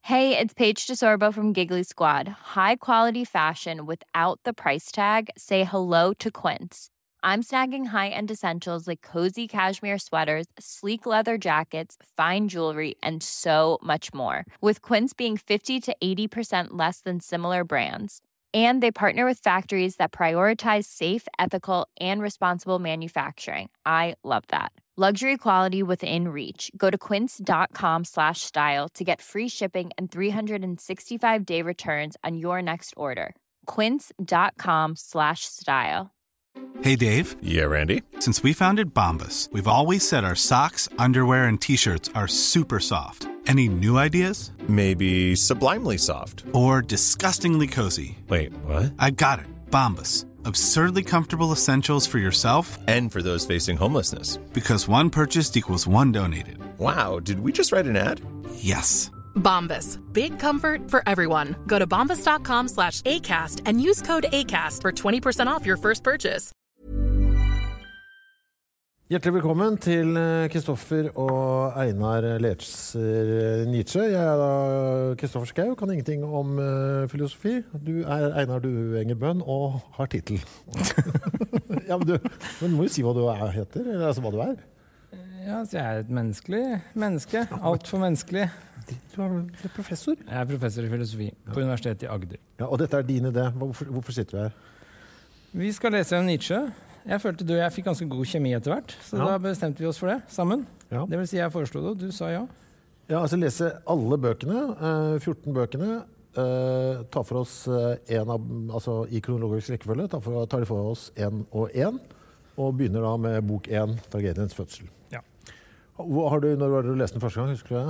Hey, it's Paige DeSorbo from Giggly Squad. High quality fashion without the price tag. Say hello to Quince. I'm snagging high-end essentials like cozy cashmere sweaters, sleek leather jackets, fine jewelry, and so much more. With Quince being 50 to 80% less than similar brands. And they partner with factories that prioritize safe, ethical, and responsible manufacturing. I love that. Luxury quality within reach. Go to quince.com/style to get free shipping and 365-day returns on your next order. Quince.com/style. Hey, Dave. Yeah, Randy. Since we founded Bombas, we've always said our socks, underwear, and T-shirts are super soft. Any new ideas? Maybe sublimely soft. Or disgustingly cozy. Wait, what? I got it. Bombas. Absurdly comfortable essentials for yourself And for those facing homelessness. because one purchased equals one donated. Wow, did we just write an ad? Yes. Bombas. Big comfort for everyone. Go to bombas.com/ACAST and use code ACAST for 20% off your first purchase. Hjertelig velkommen til Kristoffer og Einar Lertser Nietzsche. Jeg da Kristoffer Schau, kan ingenting om filosofi. Du Einar Duenger Bønn og har titel. Ja, men du må jo si hva du heter, eller altså hva du Ja, så jeg et menneskelig menneske. Alt for menneskelig. Du er professor. Jeg professor I filosofi på Universitetet I Agder. Ja, og dette din idé. Hvorfor sitter vi her? Vi skal lese om Nietzsche. Jeg følte du og jeg fikk ganske god kjemi etter hvert, så da bestemte vi oss for det sammen. Ja. Det vil si jeg foreslo det, og du sa ja. Ja, altså lese alle bøkene, 14 bøkene, ta for oss altså I kronologisk rekkefølge, tar de for oss en og en, og begynner da med bok 1, Tragediens fødsel. Ja. Når var det du leste den første gang, husker du det?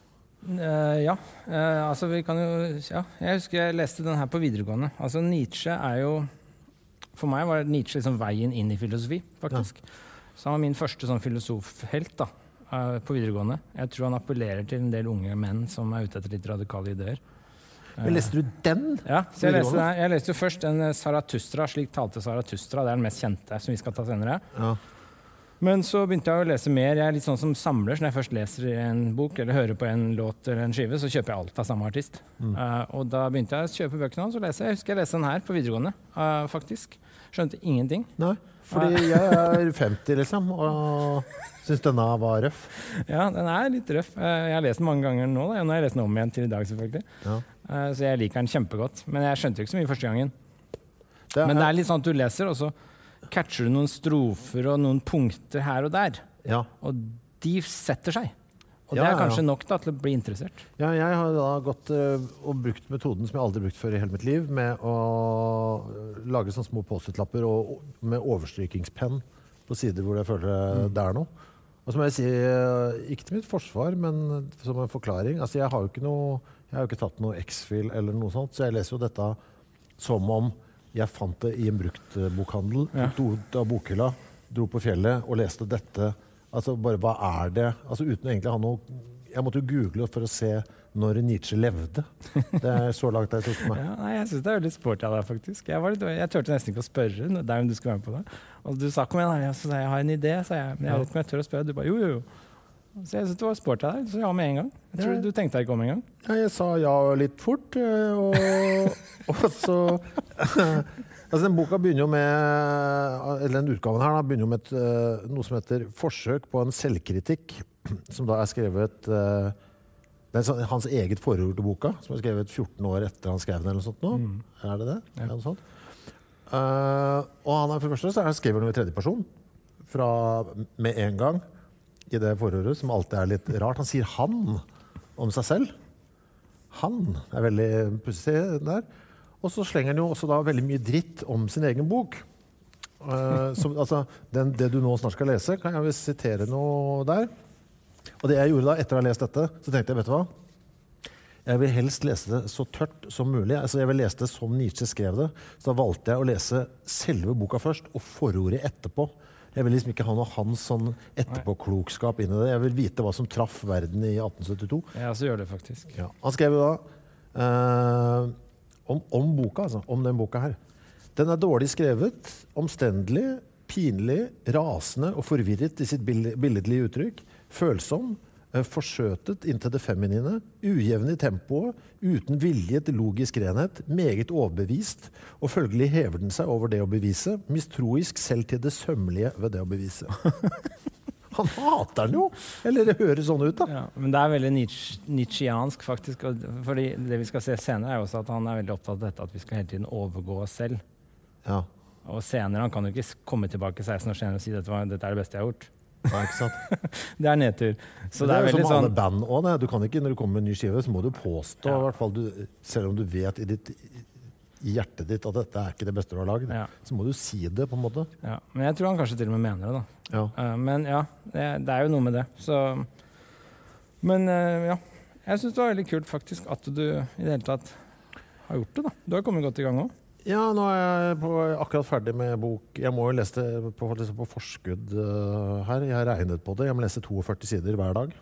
Altså vi kan jo, ja, jeg husker jeg leste den her på videregående. Altså Nietzsche jo, for meg var Nietzsche liksom veien inn I filosofi, faktisk. Så han var min første sånn filosofhelt da, på videregående. Jeg tror han appellerer til en del unge menn som ute etter litt radikale ideer. Men leste du den? Ja, så jeg leste jo først en Zarathustra, slik talte Zarathustra, det den mest kjente som vi skal ta senere. Ja. Men så begynte jeg å lese mer. Jeg litt sånn som samler, så når jeg først leser en bok eller hører på en låt eller en skive, så kjøper jeg alt av samme artist. Og da begynte jeg å kjøpe bøkene hans og lese. Jeg husker jeg leste den her på videregående, faktisk. Skjønte ingenting. Nei, fordi jeg 50 liksom, og synes denne var røff. Ja, den litt røff. Jeg har lest den mange ganger nå, da. Nå har jeg lest den om igjen til I dag, selvfølgelig. Ja. Så jeg liker den kjempegodt. Men jeg skjønte jo ikke så mye første gangen. Men det litt sånn at du leser, og så catcher du noen strofer og noen punkter her og der. Ja. Og de setter seg. Og det kanskje nok da, til å bli interessert. Ja, jeg har da gått og brukt metoden som jeg aldri har brukt før I hele mitt liv, med å lage sånne små post-it-lapper og med overstrykingspenn på sider hvor jeg føler det noe. Og så må jeg si, ikke til mitt forsvar, men som en forklaring. Altså, jeg har jo ikke tatt noe X-fil eller noe sånt, så jeg leser jo dette som om jeg fant det I en bruktbokhandel, tok ut av bokhylla, dro på fjellet og leste dette. Altså bare, hva det? Altså uten egentlig å ha noe... Jeg måtte jo google for å se når Nietzsche levde. Det så langt jeg tok meg. Ja, nei, jeg synes det veldig sporty av deg, faktisk. Jeg tørte nesten ikke å spørre deg om du skulle være med på det. Og du sa, kom igjen, jeg har en idé, sa jeg. Men jeg vet ikke om jeg tør å spørre. Du bare, jo. Så jeg synes det var sporty av deg, så ja med en gang. Jeg tror du tenkte deg ikke om en gang. Ja, jeg sa ja litt fort, og så... Altså den boka begynner jo med, eller den utgaven her da, begynner jo med noe som heter Forsøk på en selvkritikk, som da skrevet, det hans eget forord til boka, som skrevet 14 år etter han skrev den eller noe sånt nå. Det det? Ja. Noe sånt. Og han for det første så skriver han i tredje person, med en gang, I det forordet, som alltid litt rart. Han sier han om seg selv. Han veldig pussig der. Og så slenger han jo også da veldig mye dritt om sin egen bok. Altså, det du nå snart skal lese, kan jeg vel sitere noe der. Og det jeg gjorde da, etter å ha lest dette, så tenkte jeg, vet du hva? Jeg vil helst lese det så tørt som mulig. Altså, jeg vil lese det som Nietzsche skrev det. Så da valgte jeg å lese selve boka først, og forordet etterpå. Jeg vil liksom ikke ha noe hans sånn etterpåklokskap inn I det. Jeg vil vite hva som traff verden I 1872. Ja, så gjør det faktisk. Ja. Han skrev jo da om boka, altså, om den boka her. Den dårlig skrevet, omstendelig, pinlig, rasende og forvirret I sitt billedlige uttrykk, følsom, Forsøtet inntil det feminine, ujevn i tempoet, uten vilje til logisk renhet, meget overbevist, og følgelig hever den seg over det å bevise, mistroisk selv til det sømmelige ved det å bevise. Han hater den jo, eller det høres sånn ut da. Ja, men det veldig Nietzscheansk faktisk, fordi det vi skal se senere også at han veldig opptatt av dette, at vi skal hele tiden overgå oss selv. Ja. Og senere, han kan jo ikke komme tilbake 16 år senere og si dette det beste jeg har gjort. Ja, ikke sant? Det nedtur. Så det er jo veldig som sånn... alle band også, du kan ikke, når du kommer med en ny skive, så må du påstå, i hvert fall selv om du vet i hjertet ditt at dette ikke det beste du har laget, så må du si det på en måte. Ja, men jeg tror han kanskje til og med mener det da. Ja. Men ja, det jo noe med det. Så... Men ja, jeg synes det var veldig kult faktisk at du i det hele tatt har gjort det da. Du har kommet godt i gang også. Ja, nå jeg akkurat ferdig med bok. Jeg må jo lese det på forskudd her. Jeg har regnet på det. Jeg må lese 42 sider hver dag.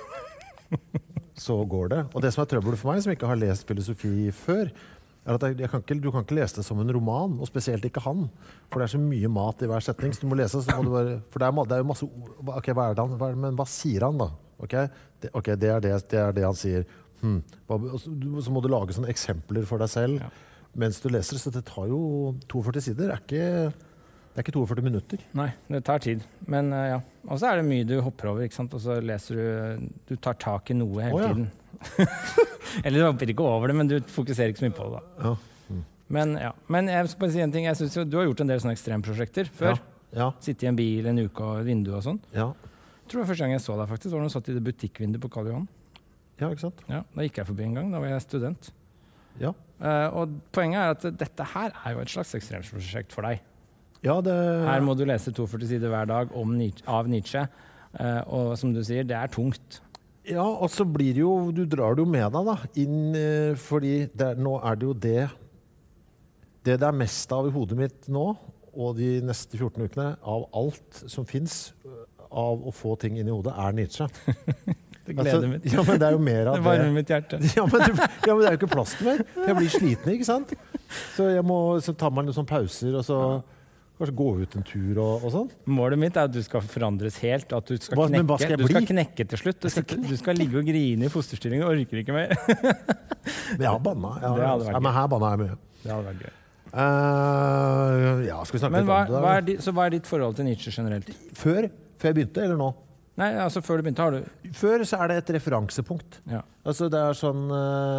Så går det. Og det som trøbbel for meg, som ikke har lest filosofi før, at du kan ikke lese det som en roman, og spesielt ikke han. For det så mye mat i hver setning, så du må lese, så må du bare... For det jo masse ord. Ok, men hva sier han da? Ok, det det han sier. Så må du lage sånne eksempler for deg selv. Ja. Mens du leser, så det tar jo 42 sider. Det ikke 42 minutter. Nei, det tar tid. Men ja. Og så det mye du hopper over, ikke sant? Og så leser du tar tak i noe hele tiden. Eller du hopper ikke over det, men du fokuserer ikke så mye på det da. Ja. Men jeg skal bare si en ting. Jeg synes jo, du har gjort en del sånne ekstremprosjekter før. Ja. Sitte i en bil en uke og vindu og sånn. Ja. Jeg tror det var første gang jeg så deg faktisk, var når du satt i det butikkvinduet på Karl Johan. Ja, ikke sant? Ja, da gikk jeg forbi en gang, da var jeg student. Ja. Og poenget at dette her jo et slags ekstremprosjekt for deg. Ja, her må du lese 42 sider hver dag av Nietzsche, og som du sier, det tungt. Ja, og så blir det jo, du drar det jo med deg da, inn, fordi nå det jo det mest av i hodet mitt nå, og de neste 14 ukene, av alt som finnes av å få ting inn i hodet, Nietzsche. Det gleder mitt. Ja, men det jo mer av det. Det varmer mitt hjerte. Ja, men det jo ikke plass til mer. Jeg blir sliten, ikke sant? Så jeg må ta meg noen sånne pauser, og så kanskje gå ut en tur og sånn. Målet mitt at du skal forandres helt, at du skal knekke. Du skal knekke til slutt. Du skal ligge og grine i fosterstilling og orker ikke mer. Men jeg har bannet. Ja, men her bannet jeg mye. Det hadde vært gøy. Ja, skal vi snakke litt om det? Så hva ditt forhold til Nietzsche generelt? Før jeg begynte, eller nå? Nei, altså før du begynte har du... Før så det et referansepunkt. Ja. Altså det sånn...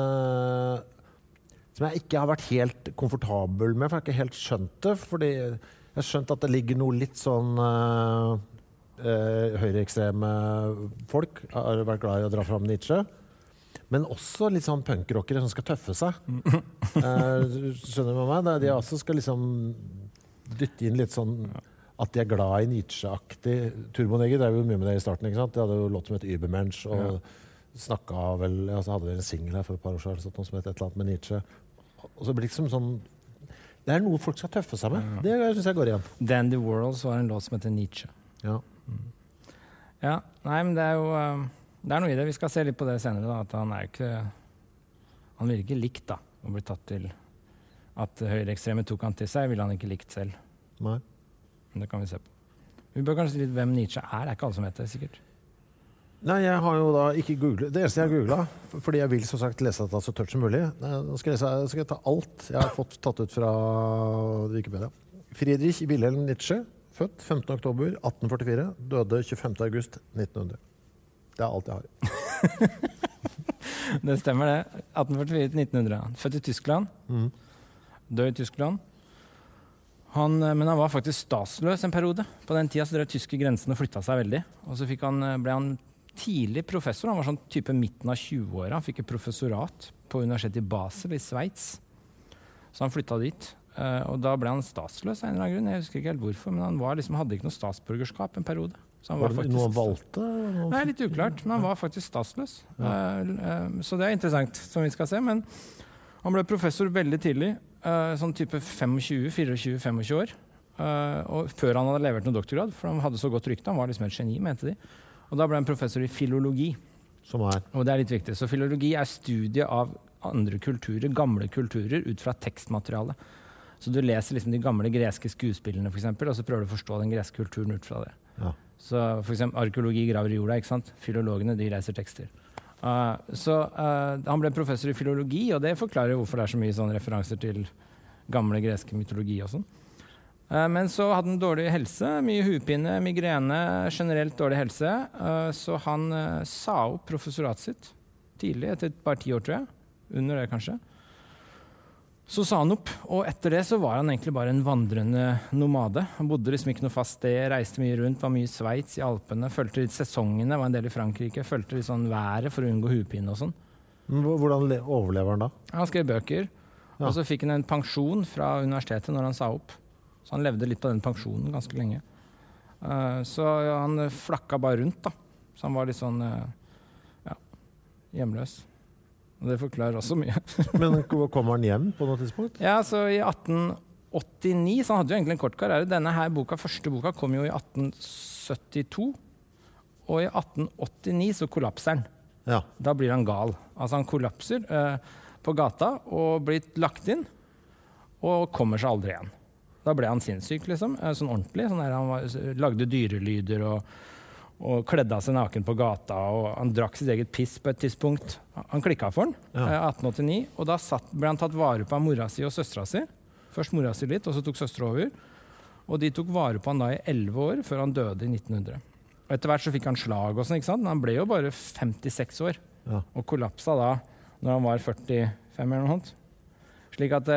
som jeg ikke har vært helt komfortabel med, for jeg har ikke helt skjønt det, fordi jeg har skjønt at det ligger noe litt sånn... høyreekstreme folk har vært glad i å dra fram Nietzsche, men også litt sånn punkrockere som skal tøffe seg. Skjønner du med meg? De også skal liksom dytte inn litt sånn... At de glad i Nietzsche-aktig. Turboneger drev jo mye med det i starten, ikke sant? De hadde jo låt som het Übermensch, og snakket vel, altså hadde en single her for et par år siden, som het et eller annet med Nietzsche. Og så blir det liksom sånn, det noe folk skal tøffe seg med. Det synes jeg går igjen. Dandy Worlds var en låt som heter Nietzsche. Ja. Ja, nei, men det jo, det noe i det. Vi skal se litt på det senere, da, at han ikke, han vil ikke likt da, å bli tatt til at høyreekstreme tok han til seg, ville han ikke likt selv. Nei. Det kan vi se på. Vi bør kanskje si litt hvem Nietzsche ikke alle som vet det, sikkert. Nei, jeg har jo da ikke googlet. Det eneste jeg har googlet, fordi jeg vil som sagt lese dette så tørt som mulig. Nå skal jeg ta alt jeg har fått tatt ut fra Wikipedia. Friedrich Wilhelm Nietzsche, født 15. oktober 1844, døde 25. august 1900. Det alt jeg har. Det stemmer det. 1844 til 1900. Født i Tyskland. Død i Tyskland. Men han var faktisk statsløs en periode. På den tiden så drev tyske grensene flyttet seg veldig. Og så ble han tidlig professor. Han var sånn type midten av 20-åra. Han fikk et professorat på universitetet i Basel i Sveits. Så han flyttet dit. Og da ble han statsløs av en eller annen grunn. Jeg husker ikke helt hvorfor, men han hadde ikke noe statsborgerskap en periode. Så han var det noe han valgte? Nei, litt uklart, men han var faktisk statsløs. Så det interessant, som vi skal se. Men han ble professor veldig tidlig. Sånn type 24-25 år, og før han hadde levert noen doktorgrad, for han hadde så godt rykte, han var liksom et geni, mente de. Og da ble han professor i filologi. Og det litt viktig. Så filologi studie av andre kulturer, gamle kulturer, ut fra tekstmateriale. Så du leser liksom de gamle greske skuespillene, for eksempel, og så prøver du å forstå den greske kulturen ut fra det. Ja. Så for eksempel arkeologi graver i jorda, ikke sant? Filologene, de reiser tekster. Han ble professor i filologi, og det forklarer hvorfor det er så mye sånne referanser til gamle greske mytologi og sånn. Men så hadde han dårlig helse, mye hupine, migrene, generelt dårlig helse. Så han sa opp professoratet sitt tidlig, etter et par 10 år, tror jeg. Under det, kanskje. Så sa han opp, og etter det så var han egentlig bare en vandrende nomade. Han bodde liksom ikke noe fast sted, reiste mye rundt, var mye i Sveits, i Alpene, følte litt sesongene, var en del i Frankrike, følte litt sånn været for å unngå hupine og sånn. Hvordan overlever han da? Han skrev bøker, og så fikk han en pensjon fra universitetet når han sa opp. Så han levde litt på den pensjonen ganske lenge. Så han flakka bare rundt, da. Så han var litt sånn, hjemløs. Og det forklarer også mye. Men kommer han hjem på noe tidspunkt? Ja, så i 1889, så han hadde jo egentlig en kort karriere. Denne her første boka kom jo i 1872. Og i 1889 så kollapser han. Ja. Da blir han gal. Altså han kollapser på gata og blir lagt inn, og kommer seg aldri igjen. Da ble han sinnssyk, liksom. Sånn ordentlig. Sånn der han lagde dyrelyder og kledde av seg naken på gata, og han drakk sitt eget piss på et tidspunkt. Han klikket for den, 1889, og da ble han tatt vare på av mora si og søstera si. Først mora si litt, og så tok søstera over. Og de tok vare på han da i 11 år, før han døde i 1900. Og etter hvert så fikk han slag og sånn, ikke sant? Men han ble jo bare 56 år, og kollapsa da når han var 45 eller noe sånt. Slik at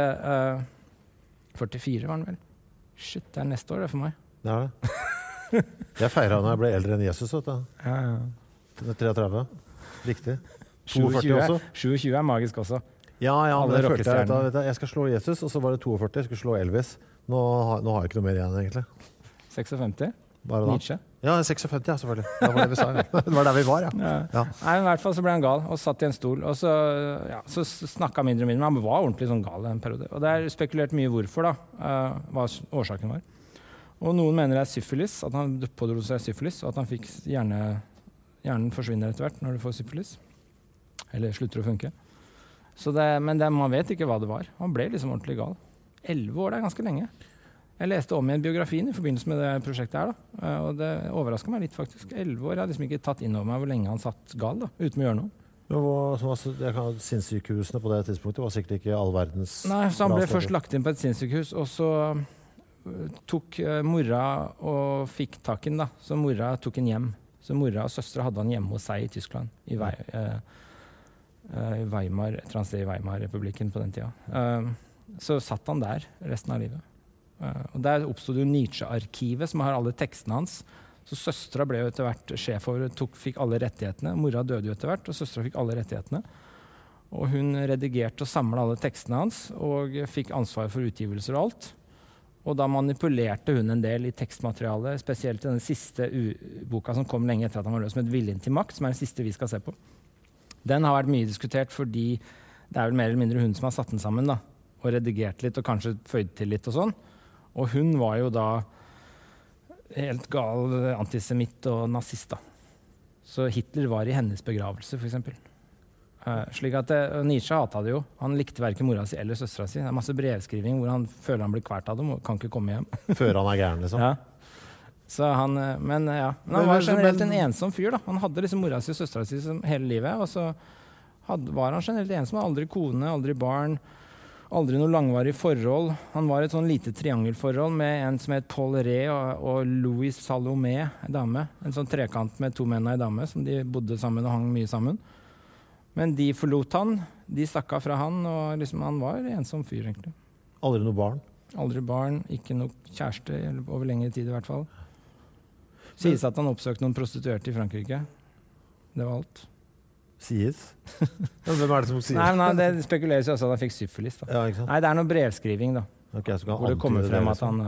44 var han vel. Shit, det er neste år det for meg. Det er det. Jeg feiret når jeg ble eldre enn Jesus, vet du. Ja. 33. Riktig. 42 også. 27 er magisk også. Ja, men jeg følte jeg skal slå Jesus, og så var det 42, jeg skulle slå Elvis. Nå har jeg ikke noe mer igjen, egentlig. 56? Bare da. Nietzsche? Ja, 56, ja, selvfølgelig. Det var det vi sa, ja. Det var der vi var, ja. Nei, i hvert fall så ble han gal, og satt i en stol, og så snakket han mindre og mindre, men han var ordentlig sånn gal i en periode. Og det er spekulert mye hvorfor da, hva årsaken var. Og noen mener det er syfilis, at han pådro seg syfilis, og at han fikk hjernen forsvinner etter hvert når du får syfilis. Eller slutter å funke. Men man vet ikke hva det var. Han ble liksom ordentlig gal. 11 år, det er ganske lenge. Jeg leste om igjen biografien i forbindelse med det prosjektet her, da. Og det overrasket meg litt, faktisk. 11 år, jeg hadde liksom ikke tatt inn over meg hvor lenge han satt gal, da, uten å gjøre noe. Sinnssykehusene på det tidspunktet var sikkert ikke all verdens... Nei, så han ble først lagt inn på et sinnssykehus, og så tok mora og fikk tak i den, da. Så mora tok en hjem. Så mora og søstre hadde han hjemme hos seg i Tyskland, i Weimar, et eller annet sted i Weimar-republikken på den tida. Så satt han der resten av livet. Og der oppstod jo Nietzsche-arkivet, som har alle tekstene hans. Så søstra ble jo etter hvert sjef over, fikk alle rettighetene. Mora døde jo etter hvert, og søstra fikk alle rettighetene. Og hun redigerte og samlet alle tekstene hans, og fikk ansvar for utgivelser og alt. Og da manipulerte hun en del i tekstmaterialet, spesielt i den siste boka som kom lenge etter at han var løs, med Viljen til makt, som er den siste vi skal se på. Den har vært mye diskutert, fordi det er vel mer eller mindre hun som har satt den sammen, da, og redigert litt, og kanskje føyd til litt og sånn. Og hun var jo da helt gal antisemitt og nazist, da. Så Hitler var i hennes begravelse, for eksempel. Slik at Nietzsche hatet det jo. Han likte hverken mora si eller søstera si. Det er masse brevskriving hvor han føler han blir kvert av dem og kan ikke komme hjem. Før han er gæren, liksom. Ja. Så men han var generelt en ensom fyr, da. Han hadde liksom mora si og søstera si hele livet, og så var han generelt ensom. Aldri kone, aldri barn. Aldri noe langvarig forhold. Han var et sånn lite triangelforhold med en som het Paul Ré og Louis Salomé, en dame. En sånn trekant med 2 menn og en dame, som de bodde sammen og hang mye sammen. Men de forlot han, de stakk av fra han, og liksom han var en ensom fyr, egentlig. Aldri noe barn? Aldri barn, ikke noe kjæreste, over lengre tid i hvert fall. Sies at han oppsøkte noen prostituerte i Frankrike. Det var alt. Sies? Hvem er det som sier? Nei, det spekuleres jo også at han fikk syfilis, da. Ja, ikke sant? Nei, det er noe brevskriving, da. Okay, hvor det kommer frem at han...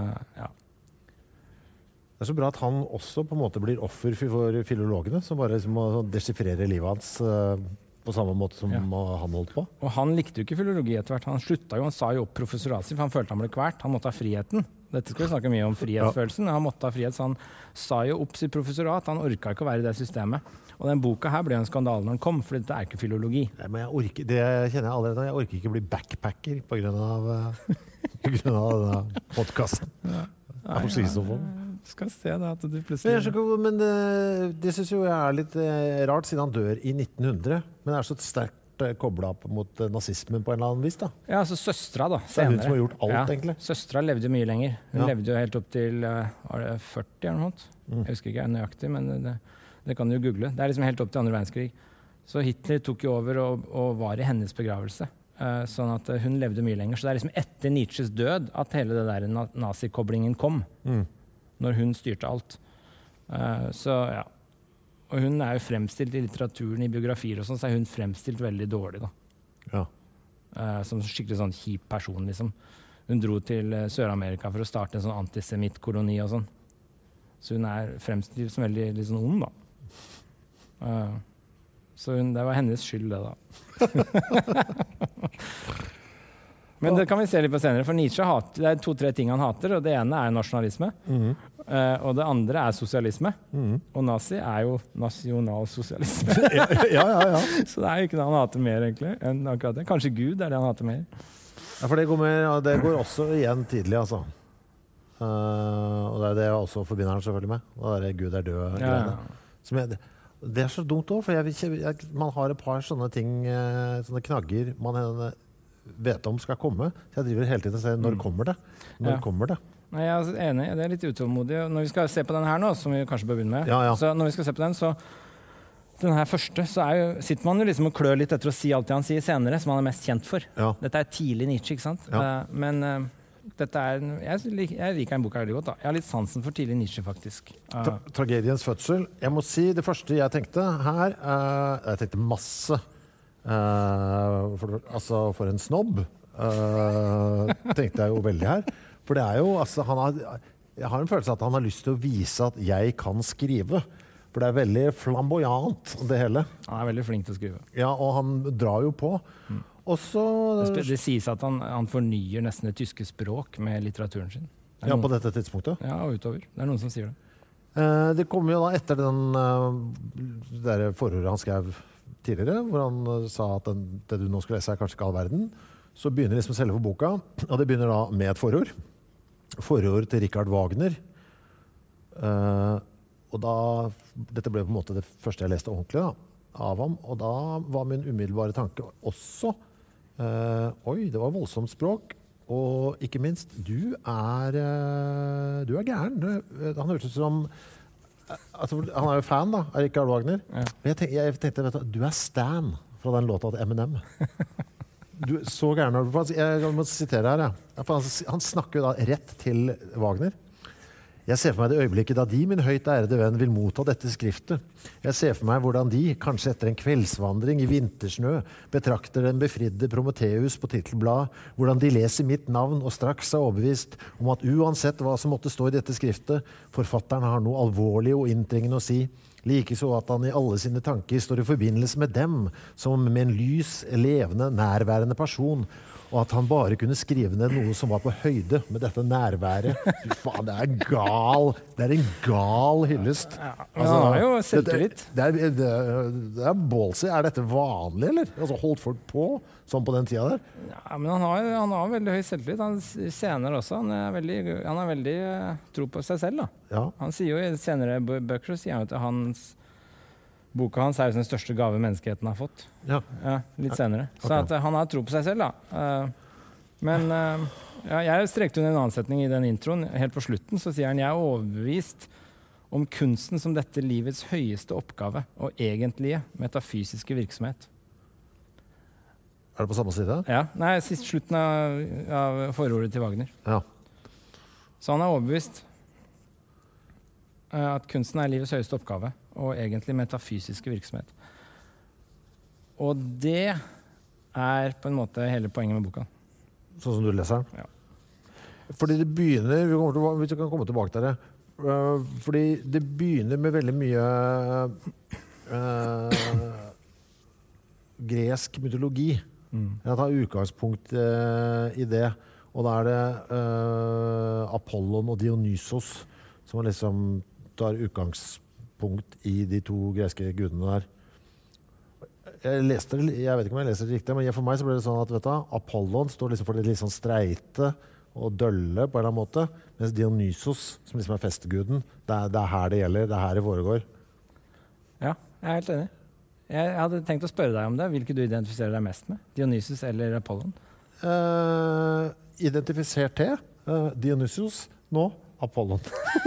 Det er så bra at han også på en måte blir offer for filologene, som bare liksom må desifrere livet hans på samme måte som han holdt på. Og han likte jo ikke filologi etter hvert. Han slutta jo, han sa jo opp professoratet, for han følte han ble kvert. Han måtte ha friheten. Dette skal vi snakke mye om frihetsfølelsen. Han måtte ha frihet, så han sa jo opp sitt professorat. Han orka ikke å være i det systemet. Og den boka her ble en skandale når den kom, for dette er ikke filologi. Nei, men det kjenner jeg allerede. Jeg orker ikke bli backpacker på grunn av denne podcasten. Jeg får slise på den. Skal se da at du Men, plutselig... det synes jo jeg litt rart, siden han dør i 1900. Men det så sterkt koblet opp mot nazismen på en eller annen vis, da. Ja, altså søstra da, Det hun som har gjort alt, egentlig. Søstra levde jo mye lenger. Hun Ja. levde jo helt opp til, var det 40 eller noe sånt? Jeg husker ikke nøyaktig, men det kan du jo google. Det liksom helt opp til andre verdenskrig. Så Hitler tok jo over og var i hennes begravelse. Sånn at hun levde mye lenger. Så det liksom etter Nietzsches død at hele det der nazikoblingen kom. Når hun styrte alt. Så ja. Og hun jo fremstilt i litteraturen, i biografier og sånn, så hun fremstilt veldig dårlig da. Ja. Som skikkelig sånn kjip person, liksom. Hun dro til Sør-Amerika for å starte en sånn antisemittkoloni og sånn. Så hun fremstilt som veldig litt sånn ond, da. Så det var hennes skyld, det da. Men det kan vi se litt på senere, for Nietzsche det 2-3 ting han hater, og det ene nasjonalisme, og det andre sosialisme, og nazi jo nasjonalsosialisme. Ja. Så det jo ikke det han hater mer, egentlig, enn akkurat det. Kanskje Gud det han hater mer. Ja, for det går også igjen tidlig, altså. Og det det jeg også forbinder han selvfølgelig med. Og det Gud død. Ja. Det så dumt også, for man har et par sånne ting, sånne knagger man vet om skal komme. Så jeg driver hele tiden og ser, når kommer det? Når kommer det? Nei, jeg enig, det litt utålmodig. Når vi skal se på den her nå, som vi kanskje bør begynne med, Ja. så når vi skal se på den, så den her første, så sitter man jo liksom og klør litt etter å si alt det han sier senere, som han mest kjent for. Ja. Dette tidlig Nietzsche, ikke sant? Ja. Men dette jeg liker den boka veldig godt da. Jeg har litt sansen for tidlig Nietzsche, faktisk. Tragediens fødsel. Jeg må si, det første jeg tenkte her, jeg tenkte masse. For en snobb, tenkte jeg jo veldig her. For det jo, altså, jeg har en følelse at han har lyst til å vise at jeg kan skrive. For det veldig flamboyant, det hele. Han veldig flink til å skrive. Ja, og han drar jo på. Også, det sies at han fornyer nesten det tyske språk med litteraturen sin. Ja, på dette tidspunktet? Ja, og utover. Det noen som sier det. Det kom jo da etter det forordet han skrev tidligere, hvor han sa at det du nå skal lese kanskje ikke all verden. Så begynner liksom selve boka, og det begynner da med et forord. Forord til Richard Wagner. Og da, dette ble på en måte det første jeg leste ordentlig da, av ham, og da var min umiddelbare tanke også oi, det var voldsomt språk, og ikke minst du gæren. Han hørtes ut som altså, han jo fan da, av Richard Wagner. Ja. Jeg tenkte, vet du Stan fra den låta til Eminem. Du så gæren. Jeg må sitere her, ja. Han snakker jo da rett til Wagner. Jeg ser for meg det øyeblikket da de, min høyt ærede venn, vil motta dette skriftet. Jeg ser for meg hvordan de, kanskje etter en kveldsvandring i vintersnø, betrakter den befridde Prometheus på titelblad, hvordan de leser mitt navn og straks overbevist om at uansett hva som måtte stå i dette skriftet, forfatteren har noe alvorlig og inntrengende å si, like så at han i alle sine tanker står i forbindelse med dem, som med en lys, levende, nærværende person, og at han bare kunne skrive ned noe som var på høyde med dette nærværet. Faen, det en gal hyllest. Ja, men han har jo selvtillit. Det ballsy. Dette vanlig, eller? Altså, holdt folk på sånn på den tida der? Ja, men han har veldig høy selvtillit. Han senere også. Han har veldig tro på seg selv, da. Ja. Han sier jo i senere bøker, så sier han at boka hans jo den største gave menneskeheten har fått. Ja. Ja, litt senere. Så Okay. at han har tro på seg selv, da. Men jeg strekte under en annen setning i den introen. Helt på slutten så sier han jeg overbevist om kunsten som dette livets høyeste oppgave og egentlige metafysiske virksomhet. Det på samme side? Ja, nei, sist slutten av forordet til Wagner. Ja. Så han er overbevist at kunsten livets høyeste oppgave og egentlig metafysiske virksomhet. Og det på en måte hele poenget med boka. Sånn som du leser den? Ja. Fordi det begynner, hvis vi kan komme tilbake til det, fordi det begynner med veldig mye gresk mytologi. Jeg tar utgangspunkt i det, og da det Apollon og Dionysos som liksom tar utgangspunkt i de to greske gudene der. Jeg vet ikke om jeg leser det riktig, men for meg så ble det sånn at Apollon står liksom for det litt sånn streite og dølle på en eller annen måte, mens Dionysos, som liksom festguden, det er her det gjelder, det er her det foregår. Ja, jeg er helt enig. Jeg hadde tenkt å spørre deg om det. Hvilke du identifiserer deg mest med? Dionysus eller Apollon? Identifisert til Dionysos, nå Apollon.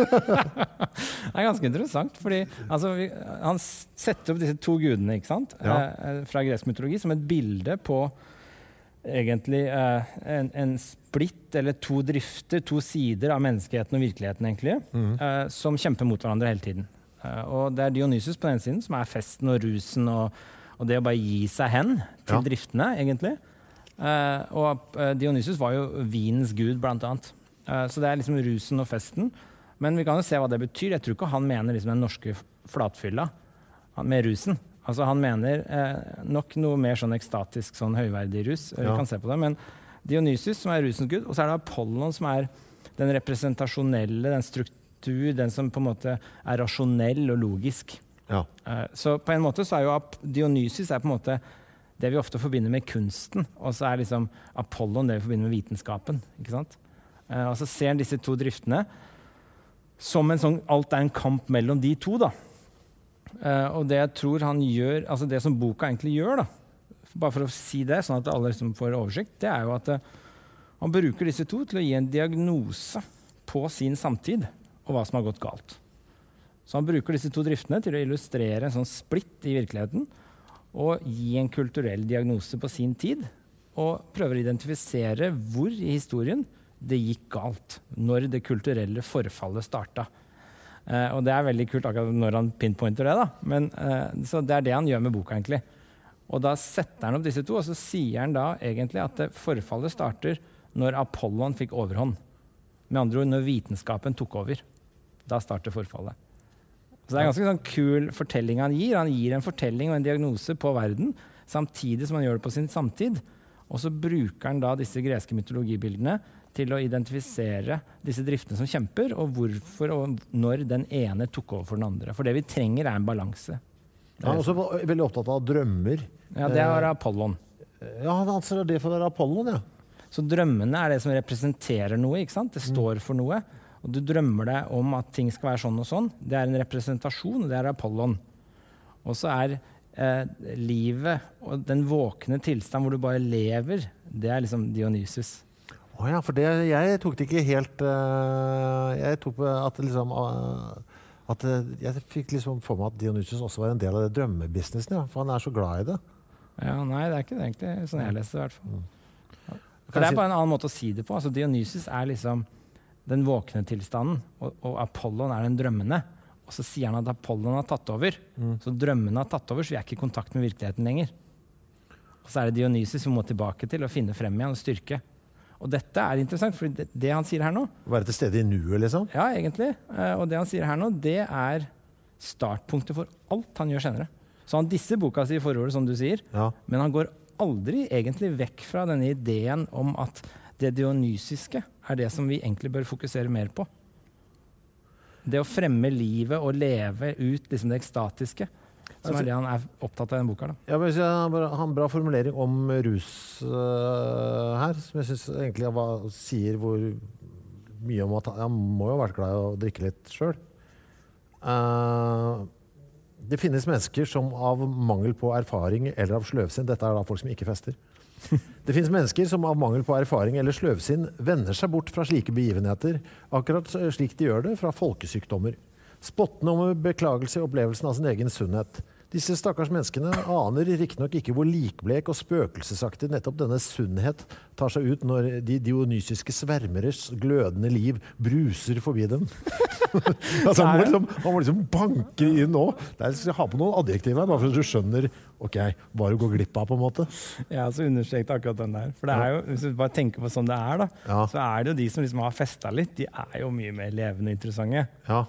Det er ganske interessant, fordi altså, han setter opp disse to gudene, ikke sant? Fra gresk mytologi, som et bilde på egentlig en splitt eller to drifter, to sider av menneskeheten og virkeligheten egentlig, som kjemper mot hverandre hele tiden. Og det er Dionysus på den siden, som er festen og rusen og det å bare gi seg hen til driftene, egentlig. Og Dionysus var jo vinens gud, blant annet. Så det er liksom rusen og festen. Men vi kan jo se hva det betyr. Jeg tror ikke han mener liksom den norske flatfylla med rusen. Altså han mener nok noe mer sånn ekstatisk, sånn høyverdig rus. Vi kan se på det, men Dionysus som er rusens gud, og så er det Apollon som er den representasjonelle, den struktur, den som på en måte er rasjonell og logisk. Så på en måte så er jo Dionysus er på en måte det vi ofte forbinder med kunsten, og så er liksom Apollon det vi forbinder med vitenskapen, ikke sant? Og så ser han disse to driftene som en sånn, alt er en kamp mellom de to da. Og det jeg tror han gjør, altså det som boka egentlig gjør da, bare for å si det, sånn at alle liksom får oversikt, det er jo at han bruker disse to til å gi en diagnose på sin samtid, og hva som har gått galt. Så han bruker disse to driftene til å illustrere en sånn splitt i virkeligheten, og gi en kulturell diagnose på sin tid, og prøver å identifisere hvor i historien det gikk galt, når det kulturelle forfallet startet. Og det er veldig kult akkurat når han pinpointer det da. Men, så det er det han gjør med boka egentlig. Og da setter han opp disse to, og så sier han da egentlig at forfallet starter når Apollon fikk overhånd. Med andre ord, når vitenskapen tok over. Da starter forfallet. Så det er en ganske sånn kul fortelling han gir. Han gir en fortelling og en diagnose på verden, samtidig som han gjør det på sin samtid. Og så bruker han da disse greske mytologibildene til å identifisere disse driftene som kjemper, og hvorfor og når den ene tok over for den andre. For det vi trenger er en balanse. Han er også veldig opptatt av drømmer. Ja, det er Apollon. Ja, han anser det for å være Apollon, ja. Så drømmene er det som representerer noe, ikke sant? Det står for noe. Og du drømmer deg om at ting skal være sånn og sånn. Det er en representasjon, og det er Apollon. Og så er livet og den våkne tilstand hvor du bare lever, det er liksom Dionysus. Ja, for jeg tok det ikke helt jeg tok at liksom at jeg fikk liksom for meg at Dionysus også var en del av det drømmebusinessen, ja, for han er så glad i det. Ja, nei, det er ikke det egentlig, sånn jeg leser det i hvert fall. For det er bare en annen måte å si det på. Altså, Dionysus er liksom den våkne tilstanden, og Apollon er den drømmende. Og så sier han at Apollon har tatt over. Så drømmene har tatt over, så vi er ikke i kontakt med virkeligheten lenger. Og så er det Dionysus vi må tilbake til å finne frem igjen og styrke. Og dette er interessant, for det han sier her nå... Være til stede i nuet, liksom? Ja, egentlig. Og det han sier her nå, det er startpunktet for alt han gjør senere. Så han disser boka si i forordet, som du sier, men han går aldri egentlig vekk fra denne ideen om at det dionysiske er det som vi egentlig bør fokusere mer på. Det å fremme livet og leve ut liksom det ekstatiske, som er det han er opptatt av i den boka. Da. Ja, men jeg har en bra formulering om rus her, som jeg synes egentlig sier hvor mye om at han må jo ha vært glad i å drikke litt selv. Det finnes mennesker som av mangel på erfaring eller av sløvsinn, dette er da folk som ikke fester. Det finnes mennesker som av mangel på erfaring eller sløvsinn vender seg bort fra slike begivenheter, akkurat slik de gjør det fra folkesykdommer. Spottende om beklagelse i opplevelsen av sin egen sunnhet. Disse stakkars menneskene aner riktignok ikke hvor likblek og spøkelsesaktig nettopp denne sunnhet tar seg ut når de dionysiske svermeres glødende liv bruser forbi dem. Altså, han må liksom banke inn nå. Jeg skal ha på noen adjektiver, bare for at du skjønner hva du går glipp av på en måte. Ja, så understreket akkurat den der. For det er jo, hvis du bare tenker på sånn det er da, så er det jo de som liksom har festet litt, de er jo mye mer levende og interessante. Ja.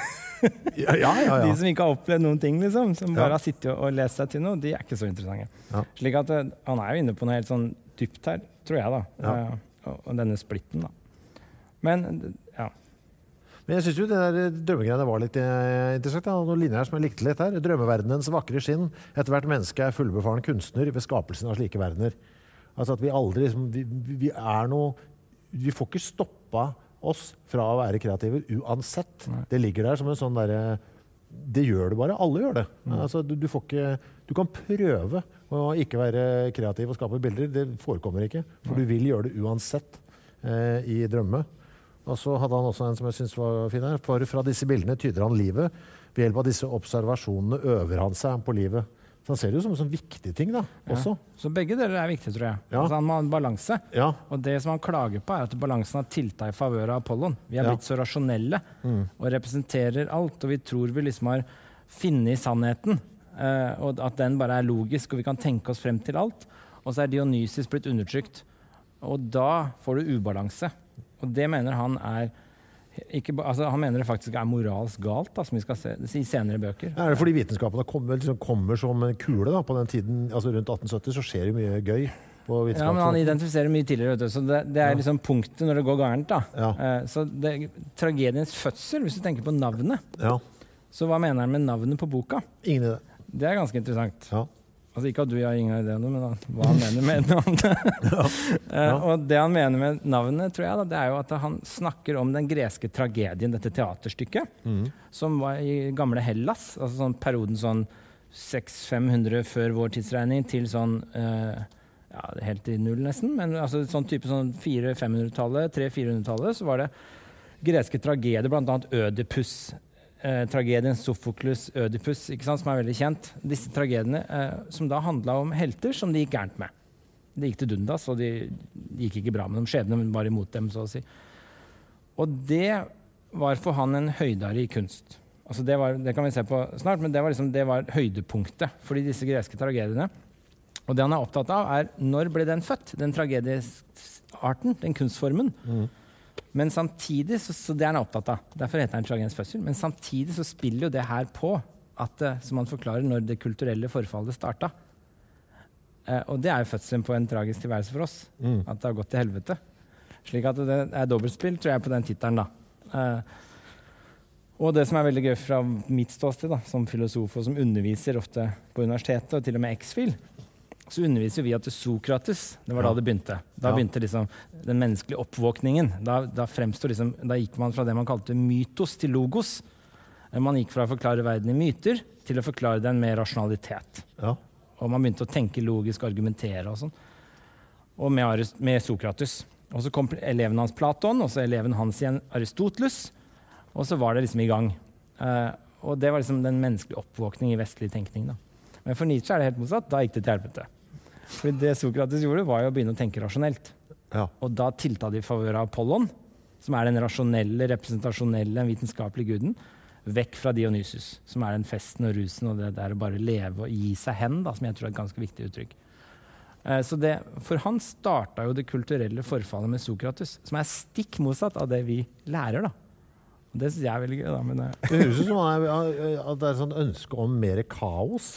De som ikke har opplevd noen ting, liksom, som bare har sittet og lest seg til noe, de er ikke så interessante. Slik at han er jo inne på noe helt sånn dypt her, tror jeg da, og denne splitten da. Men jeg synes jo det der drømmegreiene var litt interessant. Det er noen linjer som jeg likte litt her. Drømmeverdenens vakre skinn. Ethvert menneske er fullbefaren kunstner ved skapelsen av slike verdener. Altså at vi aldri, vi er noe vi får ikke stoppa oss fra å være kreative uansett. Det ligger der som en sånn derre det gjør det bare, alle gjør det. Altså, du får ikke, du kan prøve å ikke være kreativ og skape bilder, det forekommer ikke, for du vil gjøre det uansett i drømme. Og så hadde han også en som jeg synes var fin her, for fra disse bildene tyder han livet, ved hjelp av disse observasjonene øver han seg på livet. Så han ser det jo som en sånn viktig ting da, også. Så begge deler viktige, tror jeg. Altså, han må ha en balanse. Og det som han klager på at balansen har tiltatt i favør av Apollon. Vi har blitt så rasjonelle og representerer alt, og vi tror vi liksom har funnet sannheten, og at den bare logisk, og vi kan tenke oss frem til alt. Og så Dionysus blitt undertrykt, og da får du ubalanse. Og det mener han ikke, altså han mener det faktisk moralsk galt, da, som vi skal se i senere bøker. Er det fordi vitenskapene kommer som en kule da, på den tiden, altså rundt 1870, så skjer det mye gøy på vitenskap? Ja, men han identifiserer mye tidligere, vet du, så det liksom punktet når det går gærent. Da. Så tragediens fødsel, hvis du tenker på navnet, så hva mener han med navnet på boka? Ingen idé. Det ganske interessant. Altså ikke at du har ingen idé om det, men hva han mener med navnet. Og det han mener med navnet, tror jeg, da, det jo at han snakker om den greske tragedien, dette teaterstykket, som var i gamle Hellas, altså sånn perioden sånn 600-500 før vår tidsregning til sånn, helt i null nesten, men altså sånn type sånn 400-500-tallet, 300-400-tallet, så var det greske tragedier, blant annet Ødipus, tragedien Sophokles, Ødipus, ikke sant, som veldig kjent. Disse tragediene som da handlet om helter som de gikk gærent med. De gikk til dundas, og de gikk ikke bra med dem. Skjebnen var imot dem, så å si. Og det var for han en høydare i kunst. Altså det kan vi se på snart, men det var høydepunktet for disse greske tragediene. Og det han opptatt av når ble den født, den tragediesarten, den kunstformen. Men samtidig, så det han opptatt av, derfor heter han tragediens fødsel, men samtidig så spiller jo det her på at, som han forklarer, når det kulturelle forfallet startet. Og det jo fødselen på en tragisk tilværelse for oss, at det har gått til helvete. Slik at det dobbeltspill, tror jeg, på den titelen da. Og det som veldig gøy fra mitt ståsted, da, som filosof og som underviser ofte på universitetet, og til og med X-Fil, så underviser vi at Sokrates, det var da det begynte. Da begynte liksom den menneskelige oppvåkningen. Da fremstod liksom, da gikk man fra det man kalte mytos til logos. Man gikk fra å forklare verden i myter til å forklare den med rasjonalitet. Og man begynte å tenke logisk, argumentere og sånn. Og med Sokrates. Og så kom eleven hans Platon, og så eleven hans igjen Aristoteles, og så var det liksom i gang. Og det var liksom den menneskelige oppvåkning i vestlig tenkning da. Men for Nietzsche det helt motsatt, da gikk det til helvete. For det Sokrates gjorde var jo å begynne å tenke rasjonelt. Og da tiltatt de i favør av Apollon, som den rasjonelle, representasjonelle, vitenskapelige guden, vekk fra Dionysus, som den festen og rusen, og det der å bare leve og gi seg hen, da, som jeg tror et ganske viktig uttrykk. Så for han startet jo det kulturelle forfallet med Sokrates, som stikk motsatt av det vi lærer da. Og det synes jeg veldig gøy da. Men det høres ut som at det et sånt ønske om mer kaos.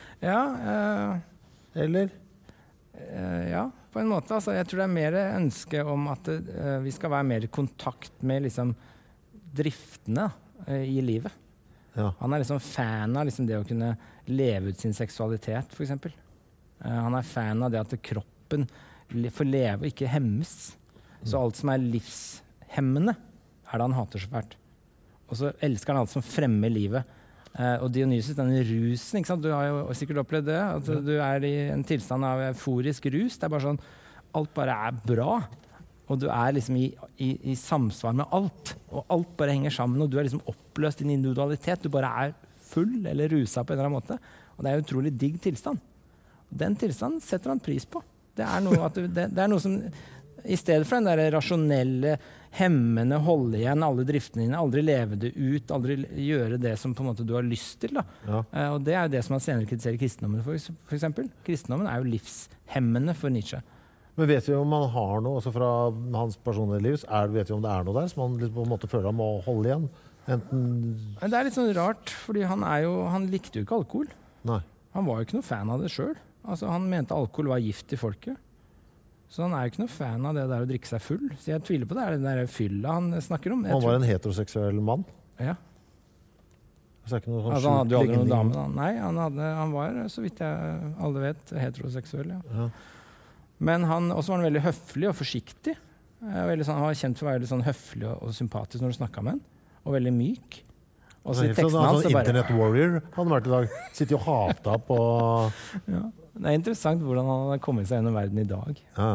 Eller? Ja, på en måte. Altså, jeg tror det mer ønske om at vi skal være mer i kontakt med liksom, driftene i livet. Han liksom fan av liksom, det å kunne leve ut sin seksualitet, for eksempel. Han fan av det at kroppen får leve og ikke hemmes. Så alt som livshemmende det han hater så fælt. Og så elsker han alt som fremmer livet. Og Dionysus, denne rusen, ikke sant? Du har jo sikkert opplevd det, at du i en tilstand av euforisk rus. Det bare sånn, alt bare bra, og du liksom i samsvar med alt, og alt bare henger sammen, og du liksom oppløst din individualitet, du bare full eller rusa på en eller annen måte, og det en utrolig digg tilstand. Den tilstanden setter han pris på. Det noe, at det noe som, i stedet for den der rasjonelle, hemmende, holde igjen alle driftene dine, aldri leve det ut, aldri gjøre det som på en måte du har lyst til. Da. Og det jo det som han senere kritiserer kristendommen for eksempel. Kristendommen jo livshemmende for Nietzsche. Men vet vi om han har noe, også fra hans personlige liv, vet vi om det noe der som han på en måte føler han må holde igjen? Det litt sånn rart, fordi han likte jo ikke alkohol. Nei. Han var jo ikke noe fan av det selv. Altså, han mente alkohol var gift i folket. Så han jo ikke noe fan av det der å drikke seg full. Så jeg tviler på det den der fylla han snakker om. Han var en heteroseksuell mann? Ja. Så ikke noe sånn han hadde jo aldri noen dame da. Nei, han var, så vidt jeg alle vet, heteroseksuell. Ja. Men han også var veldig høflig og forsiktig. Han var kjent for å være veldig sånn høflig og sympatisk når du snakket med han, og veldig myk. Og så i Helt teksten hans sånn internet warrior han vært i dag. Sitter jo hata på... Ja, det interessant hvordan han har kommet seg gjennom verden i dag. Ja.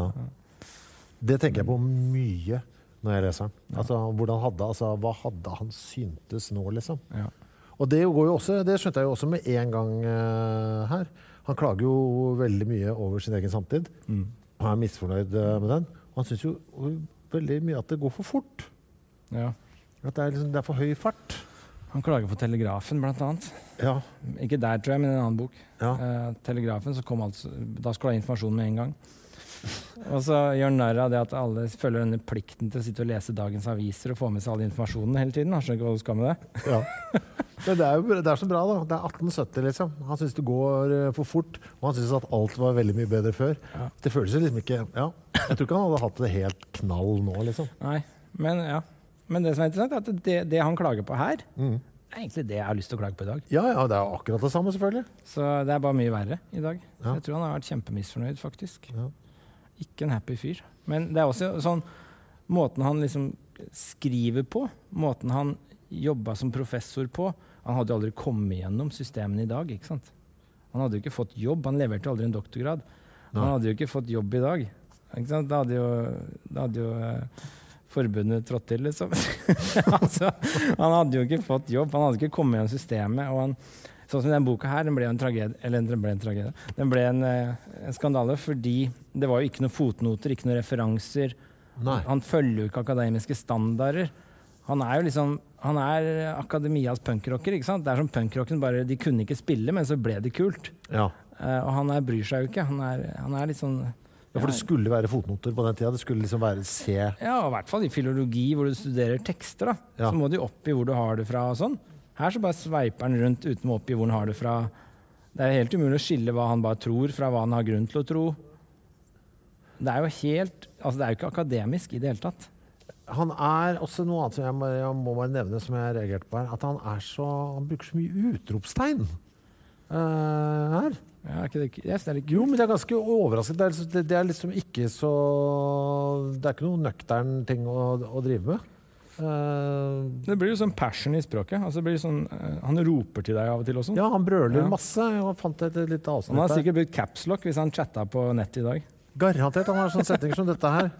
Det tenker jeg på mye når jeg leser den. Altså, hva hadde han syntes nå, liksom? Ja. Og det går jo også, det skjønte jeg jo også med en gang her. Han klager jo veldig mye over sin egen samtid. Han er misfornøyd med den. Han synes jo veldig mye at det går for fort. Ja. At det er for høy fart. Han klager på Telegrafen, blant annet. Ja. Ikke der, tror jeg, men i en annen bok. Ja. Telegrafen, så kom da skulle du ha informasjon med en gang. Og så gjør han narr av det at alle følger denne plikten til å sitte og lese dagens aviser og få med seg all informasjonen hele tiden. Han skjønner ikke hva du skal med det. Ja. Men det er så bra, da. Det er 1870, liksom. Han synes det går for fort, og han synes at alt var veldig mye bedre før. Ja. Det føles jo liksom ikke... Ja, jeg tror ikke han hadde hatt det helt knall nå, liksom. Nei, men ja. Men det som er interessant, er at det han klager på her, er egentlig det jeg har lyst til å klage på i dag. Ja, det er akkurat det samme, selvfølgelig. Så det er bare mye verre i dag. Så jeg tror han har vært kjempemisfornøyd, faktisk. Ja. Ikke en happy fyr. Men det er også sånn, måten han liksom skriver på, måten han jobba som professor på, han hadde jo aldri kommet gjennom systemene i dag, ikke sant? Han hadde jo ikke fått jobb, han leverte jo aldri en doktorgrad. Han hadde jo ikke fått jobb i dag. Ikke sant? Da hadde jo forbundet trådt til, liksom. Altså, han hadde jo ikke fått jobb, han hadde ikke kommet gjennom systemet, og sånn som den boka her, den ble en tragedie. Den ble en skandale, fordi det var jo ikke noen fotnoter, ikke noen referanser. Nei. Han følger jo ikke akademiske standarder. Han er jo liksom, han er akademias punkrocker, ikke sant? Det er som punkrocken, bare de kunne ikke spille, men så ble det kult. Ja. Og han bryr seg jo ikke. Han er litt sånn... Ja, for det skulle være fotnoter på den tida. Det skulle liksom være se... Ja, i hvert fall i filologi, hvor du studerer tekster, da. Ja. Så må du oppgi hvor du har det fra og sånn. Her så bare sveiper han rundt uten å oppgi hvor han har det fra. Det er helt umulig å skille hva han bare tror fra hva han har grunn til å tro. Det er jo helt... Altså, det er jo ikke akademisk i det hele tatt. Han er også noe annet som jeg må bare nevne som jeg reagerte på her, at han bruker så mye utropstegn her. Ja, ikke det, yes, det er litt jo, men det er ganske overraskende. Det er liksom ikke så... Det er ikke noe nøktern ting å drive med. Det blir jo sånn passion i språket. Altså, det blir sånn, han roper til deg av og til også. Ja, han brøler masse. Jeg fant et litt avsnitt. Han har sikkert brukt caps lock hvis han chatta på nett i dag. Garantert. Han har sånne setninger som dette her.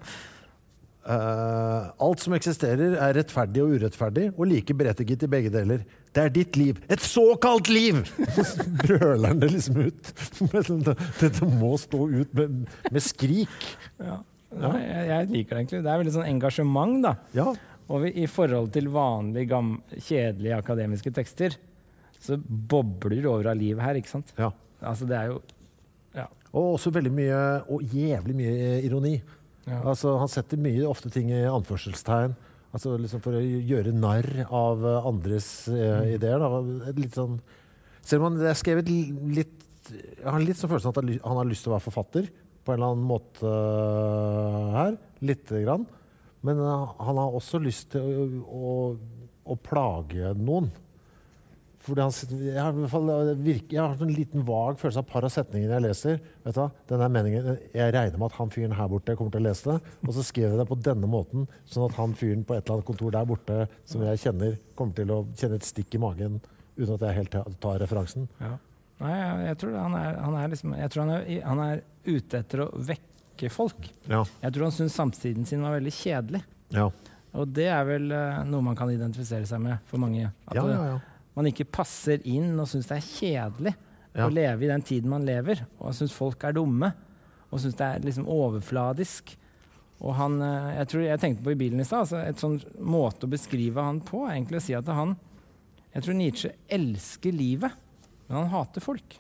Alt som eksisterer er rettferdig og urettferdig, og like berettiget i begge deler. Det er ditt liv. Et såkalt liv! Brøler han det liksom ut. Dette må stå ut med skrik. Ja. Nei, jeg liker det egentlig. Det er veldig sånn engasjement, da. Ja. Og i forhold til vanlige, kjedelige akademiske tekster, så bobler det over av livet her, ikke sant? Ja. Altså, det er jo... Ja. Og også veldig mye, og jævlig mye ironi. Ja. Altså, han setter ofte ting i anførselstegn, altså liksom for å gjøre narr av andres ideer. Da. Litt sånn, selv om det er skrevet litt, jeg har litt sånn følelsen at han har lyst til å være forfatter på en eller annen måte her, litt grann. Men han har også lyst til å plage noen. Fordi jeg har en liten vag følelse av par av setninger jeg leser. Vet du, denne meningen, jeg regner med at han fyren her borte kommer til å lese det, og så skriver jeg det på denne måten, sånn at han fyren på et eller annet kontor der borte, som jeg kjenner, kommer til å kjenne et stikk i magen, uten at jeg helt tar referansen. Ja. Nei, jeg tror han er ute etter å vekke folk. Ja. Jeg tror han synes samtiden sin var veldig kjedelig. Ja. Og det er vel noe man kan identifisere seg med for mange. At man ikke passer inn og synes det er kjedelig å leve i den tiden man lever, og synes folk er dumme, og synes det er liksom overfladisk. Og jeg tenkte på i bilen i stad, altså et sånn måte å beskrive han på, egentlig å si at jeg tror Nietzsche elsker livet, men han hater folk.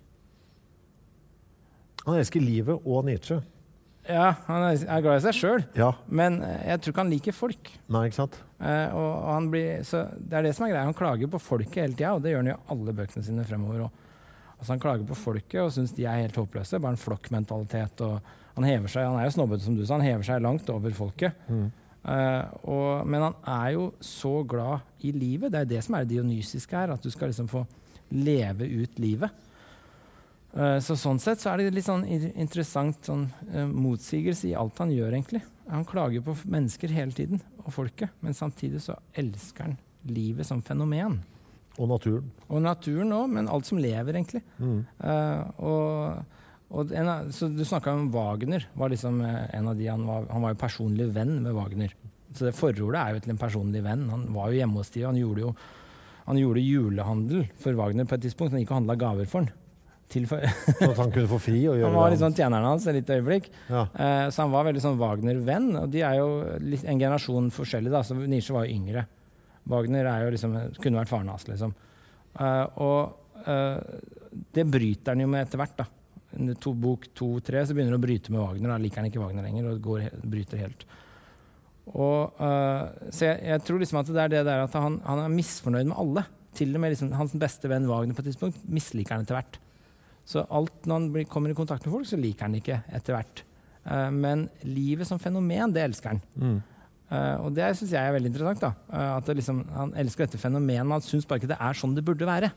Han elsker livet og Nietzsche. Ja, han er glad i seg selv, men jeg tror ikke han liker folk. Nei, ikke sant? Så det er det som er greia. Han klager på folket hele tiden, og det gjør han i alle bøkene sine fremover. Altså, han klager på folket og synes de er helt håpløse, bare en flokkmentalitet. Og han hever seg, han er jo snobbete som du sa, han hever seg langt over folket. Men han er jo så glad i livet. Det er det som er det dionysiske her, at du skal liksom få leve ut livet. Så sånn sett så er det litt sånn interessant sånn, motsigelse i alt han gjør egentlig. han klager på mennesker hele tiden, og folket, men samtidig så elsker han livet som fenomen. Og naturen. Og naturen også, men alt som lever egentlig. Så du snakket om Wagner, var liksom en av de, han var jo personlig venn med Wagner. Så det forordet jo til en personlig venn. Han var jo hjemme hos de, han gjorde julehandel for Wagner på et tidspunkt, han gikk og handlet gaver for han. Så at han kunne få fri og gjøre han var litt sånn tjeneren hans et litt øyeblikk. Ja. Så han var veldig sånn Wagner-venn, og de jo en generasjon forskjellig da, så Nietzsche var jo yngre. Wagner jo liksom, kunne vært faren hans, liksom. Det bryter han jo med etter hvert da. Bok 2-3 så begynner han å bryte med Wagner, da liker han ikke Wagner lenger, og bryter helt. Så jeg tror liksom at det det der at han misfornøyd med alle. Til og med liksom, hans beste venn Wagner på et tidspunkt misliker han etter hvert. Så alt når han kommer i kontakt med folk, så liker han ikke etter hvert. Men livet som fenomen, det elsker han. Og det synes jeg veldig interessant da. At liksom, han elsker dette fenomenet, men han synes bare ikke det sånn det burde være.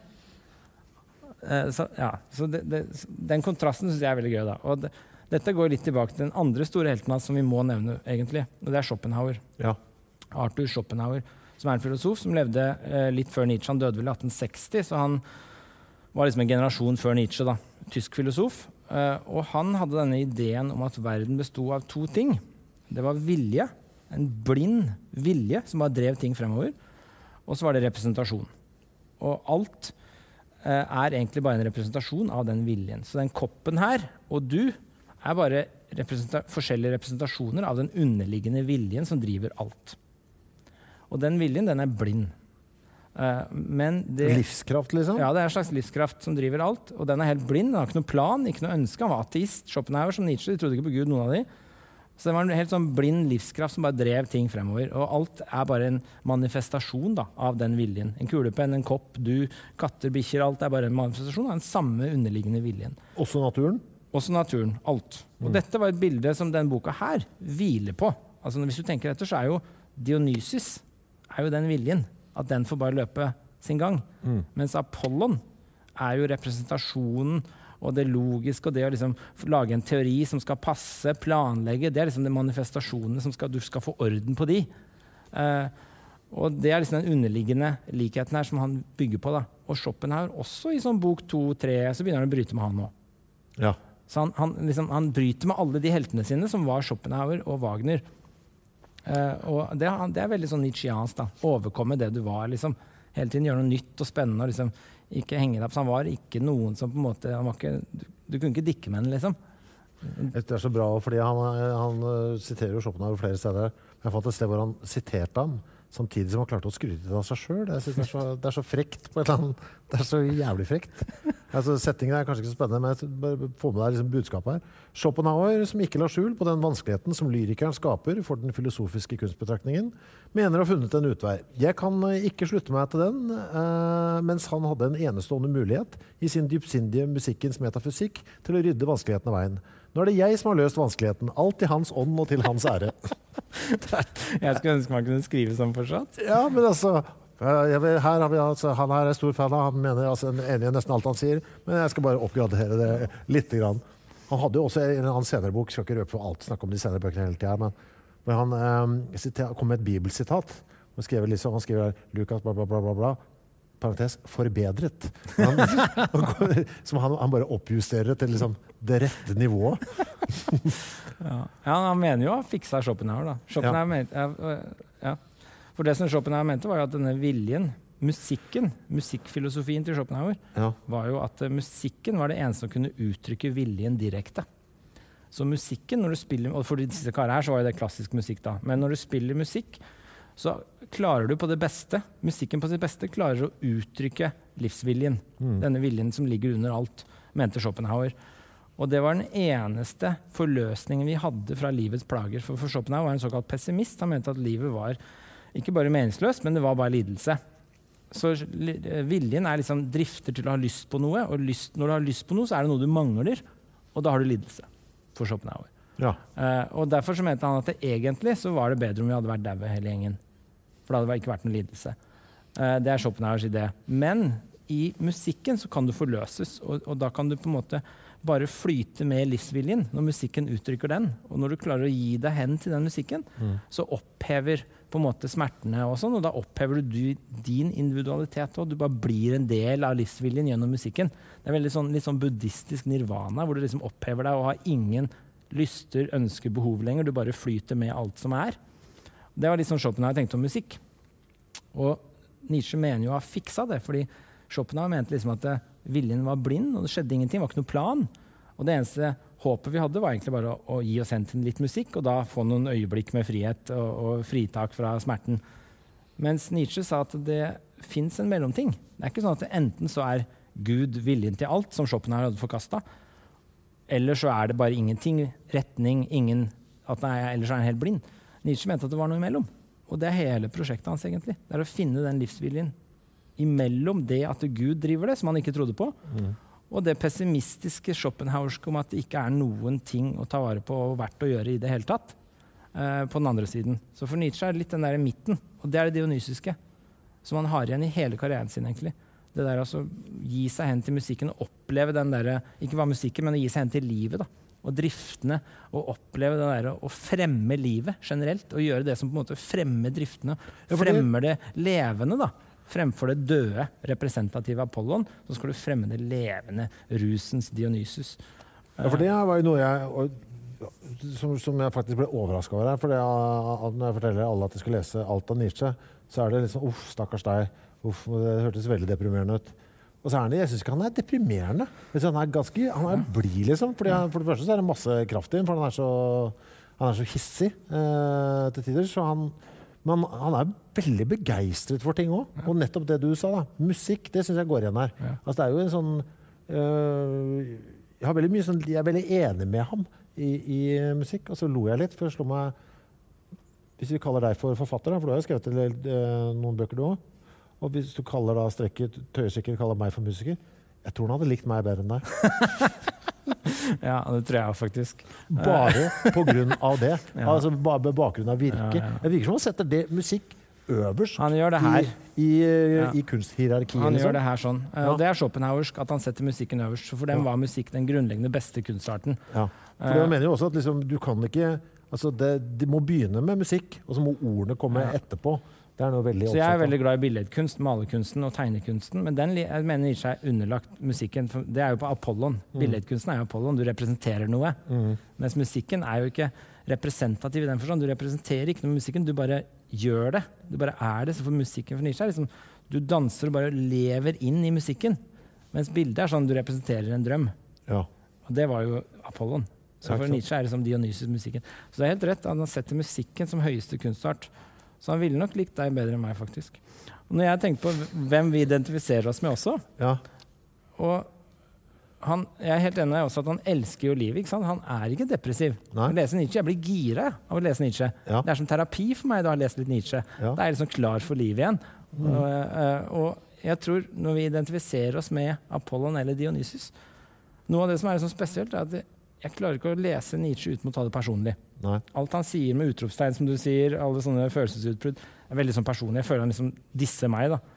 Så den kontrasten synes jeg veldig gøy da. Og dette går litt tilbake til den andre store helten som vi må nevne egentlig, og det Schopenhauer. Ja. Arthur Schopenhauer, som en filosof som levde litt før Nietzsche. Han døde vel i 1860, så han var liksom en generasjon før Nietzsche da. Tysk filosof. Og han hadde denne ideen om at verden bestod av to ting. Det var vilje, en blind vilje som bare drev ting fremover, og så var det representasjon. Og alt egentlig bare en representasjon av den viljen. Så den koppen her, og du, bare forskjellige representasjoner av den underliggende viljen som driver alt. Og den viljen, den blind. Men livskraft, liksom? Ja, det en slags livskraft som driver alt. Og den helt blind, den har ikke noe plan, ikke noe ønske. Han var ateist, Schopenhauer som Nietzsche, de trodde ikke på Gud, noen av de. Så det var en helt sånn blind livskraft som bare drev ting fremover. Og alt bare en manifestasjon da, av den viljen. En kulepenn, en kopp, du, katter, bikkjer, alt bare en manifestasjon av den samme underliggende viljen. Også naturen? Også naturen, alt. Og dette var et bilde som den boka her hviler på. Altså hvis du tenker etter, så jo Dionysus jo den viljen, at den får bare løpe sin gang. Mens Apollon jo representasjonen og det logiske, og det å liksom lage en teori som skal passe, planlegge, det liksom de manifestasjonene som du skal få orden på de. Og det liksom den underliggende likheten her som han bygger på da. Og Schopenhauer også i sånn bok 2-3, så begynner han å bryte med han nå. Ja. Så han bryter med alle de heltene sine som var Schopenhauer og Wagner. Og det veldig sånn Nietzscheansk da. Overkomme det du var, liksom. Hele tiden gjøre noe nytt og spennende, og liksom ikke henge deg opp. Så han var ikke noen som på en måte, du kunne ikke dikke med den, liksom. Det så bra, fordi han siterer jo Schopenhauer flere steder. Jeg har fått et sted hvor han siterte ham, samtidig som han klarte å skryte av seg selv. Jeg synes det så frekt på et eller annet. Det så jævlig frekt. Altså, settingen kanskje ikke så spennende, men jeg bare få med deg liksom budskapet her. Schopenhauer, som ikke la skjul på den vanskeligheten som lyrikeren skaper for den filosofiske kunstbetraktningen, mener å ha funnet en utvei. Jeg kan ikke slutte meg til den, mens han hadde en enestående mulighet i sin dypsindige musikkens metafysikk til å rydde vanskeligheten av veien. Nå det jeg som har løst vanskeligheten, alt i hans ånd og til hans ære. Jeg skulle ønske man kunne skrive sånn fortsatt. Ja, men altså, her har vi, han her stor fan av, han mener enig i nesten alt han sier, men jeg skal bare oppgradere det litt grann. Han hadde jo også en annen senere bok, skal ikke røpe for alt, snakke om de senere bøkene hele tiden, men han kom med et bibelsitat, han skriver Lukas bla bla bla bla bla, parentes, forbedret. Som han bare oppjusterer til liksom det rette nivået. Ja, han mener jo å fikse Schopenhauer da. For det som Schopenhauer mente var jo at denne viljen, musikkfilosofien til Schopenhauer, var jo at musikken var det eneste som kunne uttrykke viljen direkte. Så musikken, når du spiller, og for disse karene her så var jo det klassisk musikk da, men når du spiller musikk, så klarer du på det beste, musikken på sitt beste, klarer å uttrykke livsviljen. Denne viljen som ligger under alt, mente Schopenhauer. Og det var den eneste forløsningen vi hadde fra livets plager. For Schopenhauer var en såkalt pessimist. Han mente at livet var ikke bare meningsløst, men det var bare lidelse. Så viljen liksom drifter til å ha lyst på noe, og når du har lyst på noe, så det noe du mangler, og da har du lidelse, for Schopenhauer. Ja. Og derfor så mente han at det egentlig så var det bedre om vi hadde vært daue hele gjengen. For det hadde ikke vært noen lidelse. Det Schopenhauers idé. Men i musikken så kan du forløses, og da kan du på en måte bare flyte med livsviljen når musikken uttrykker den. Og når du klarer å gi deg hen til den musikken, så opphever på en måte smertene og sånn, og da opphever du din individualitet, og du bare blir en del av livsviljen gjennom musikken. Det er veldig sånn, litt sånn buddhistisk nirvana, hvor du liksom opphever deg og har ingen lyster, ønsker, behov lenger. Du bare flyter med alt som er. Det var litt sånn Schopenhauer tenkte om musikk. Og Nietzsche mener jo å ha fiksa det, fordi Schopenhauer mente liksom at viljen var blind, og det skjedde ingenting, det var ikke noe plan. Og det eneste håpet vi hadde var egentlig bare å gi oss hen til litt musikk, og da få noen øyeblikk med frihet og fritak fra smerten. Mens Nietzsche sa at det finnes en mellomting. Det er ikke sånn at det enten så er Gud viljen til alt, som Schopenhauer hadde forkastet, eller så er det bare ingenting, retning, ellers er han helt blind. Nietzsche mente at det var noe imellom. Og det er hele prosjektet hans egentlig. Det er å finne den livsviljen imellom det at Gud driver det, som han ikke trodde på, og det pessimistiske Schopenhauerske om at det ikke er noen ting å ta vare på og verdt å gjøre i det hele tatt, på den andre siden. Så for Nietzsche er det litt den der midten, og det er det dionysiske, som han har igjen i hele karrieren sin egentlig. Det der altså gi seg hen til musikken og oppleve den der, ikke bare musikken, men å gi seg hen til livet da, og driftene, og oppleve det der å fremme livet generelt, og gjøre det som på en måte fremmer driftene, fremmer det levende da, fremfor det døde representative Apollon, så skal du fremme det levende rusens Dionysus. Ja, for det var jo noe som jeg faktisk ble overrasket over her, for når jeg forteller alle at de skal lese alt av Nietzsche, så er det liksom, stakkars deg, det hørtes veldig deprimerende ut. Og så er det, jeg synes ikke han er deprimerende. Han er blid, liksom. For det første så er det masse kraft i ham, for han er så hissig til tider. Men han er veldig begeistret for ting også. Og nettopp det du sa da, musikk, det synes jeg går igjen her. Altså det er jo en sånn, jeg er veldig enig med ham i musikk, og så lo jeg litt, for jeg slo meg, hvis vi kaller deg for forfatter, da, for du har jo skrevet noen bøker du også. Og hvis du kaller da strekket tøyesikker, kaller meg for musiker, jeg tror han hadde likt meg bedre enn deg. Ja, det tror jeg faktisk. Bare på grunn av det. Altså bare på bakgrunn av virke. Det virker som han setter det musikk øverst han gjør det her. I kunsthierarkiet. Han gjør det her sånn. Og det er Schopenhauersk at han setter musikken øverst. For den var musikk den grunnleggende beste kunstarten. Ja. For det mener jo også at liksom, du kan ikke, altså de må begynne med musikk, og så må ordene komme etterpå. Det er noe veldig så jeg er veldig glad i billedkunst, malerkunsten og tegnekunsten, men jeg mener Nietzsche er underlagt musikken. Det er jo på Apollon. Billedkunsten er jo Apollon. Du representerer noe. Mens musikken er jo ikke representativ i den forstand. Du representerer ikke noe med musikken, du bare gjør det. Du bare er det. Så for musikken for Nietzsche er liksom, du danser og bare lever inn i musikken. Mens bildet er sånn, du representerer en drøm. Ja. Og det var jo Apollon. Så for Nietzsche er det som Dionysus-musikken. Så det er helt rett, han har sett musikken som høyeste kunstart. Så han ville nok likt deg bedre enn meg, faktisk. Og når jeg tenker på hvem vi identifiserer oss med også, og jeg er helt enig også at han elsker jo livet, ikke sant? Han er ikke depressiv. Å lese Nietzsche, jeg blir gira av å lese Nietzsche. Det er som terapi for meg da å lese litt Nietzsche. Da er jeg liksom klar for livet igjen. Og jeg tror når vi identifiserer oss med Apollon eller Dionysus, noe av det som er så spesielt er at jeg klarer ikke å lese Nietzsche uten å ta det personlig. Alt han sier med utropstegn, som du sier, alle sånne følelsesutbrudd, er veldig sånn personlig. Jeg føler han liksom disser meg da.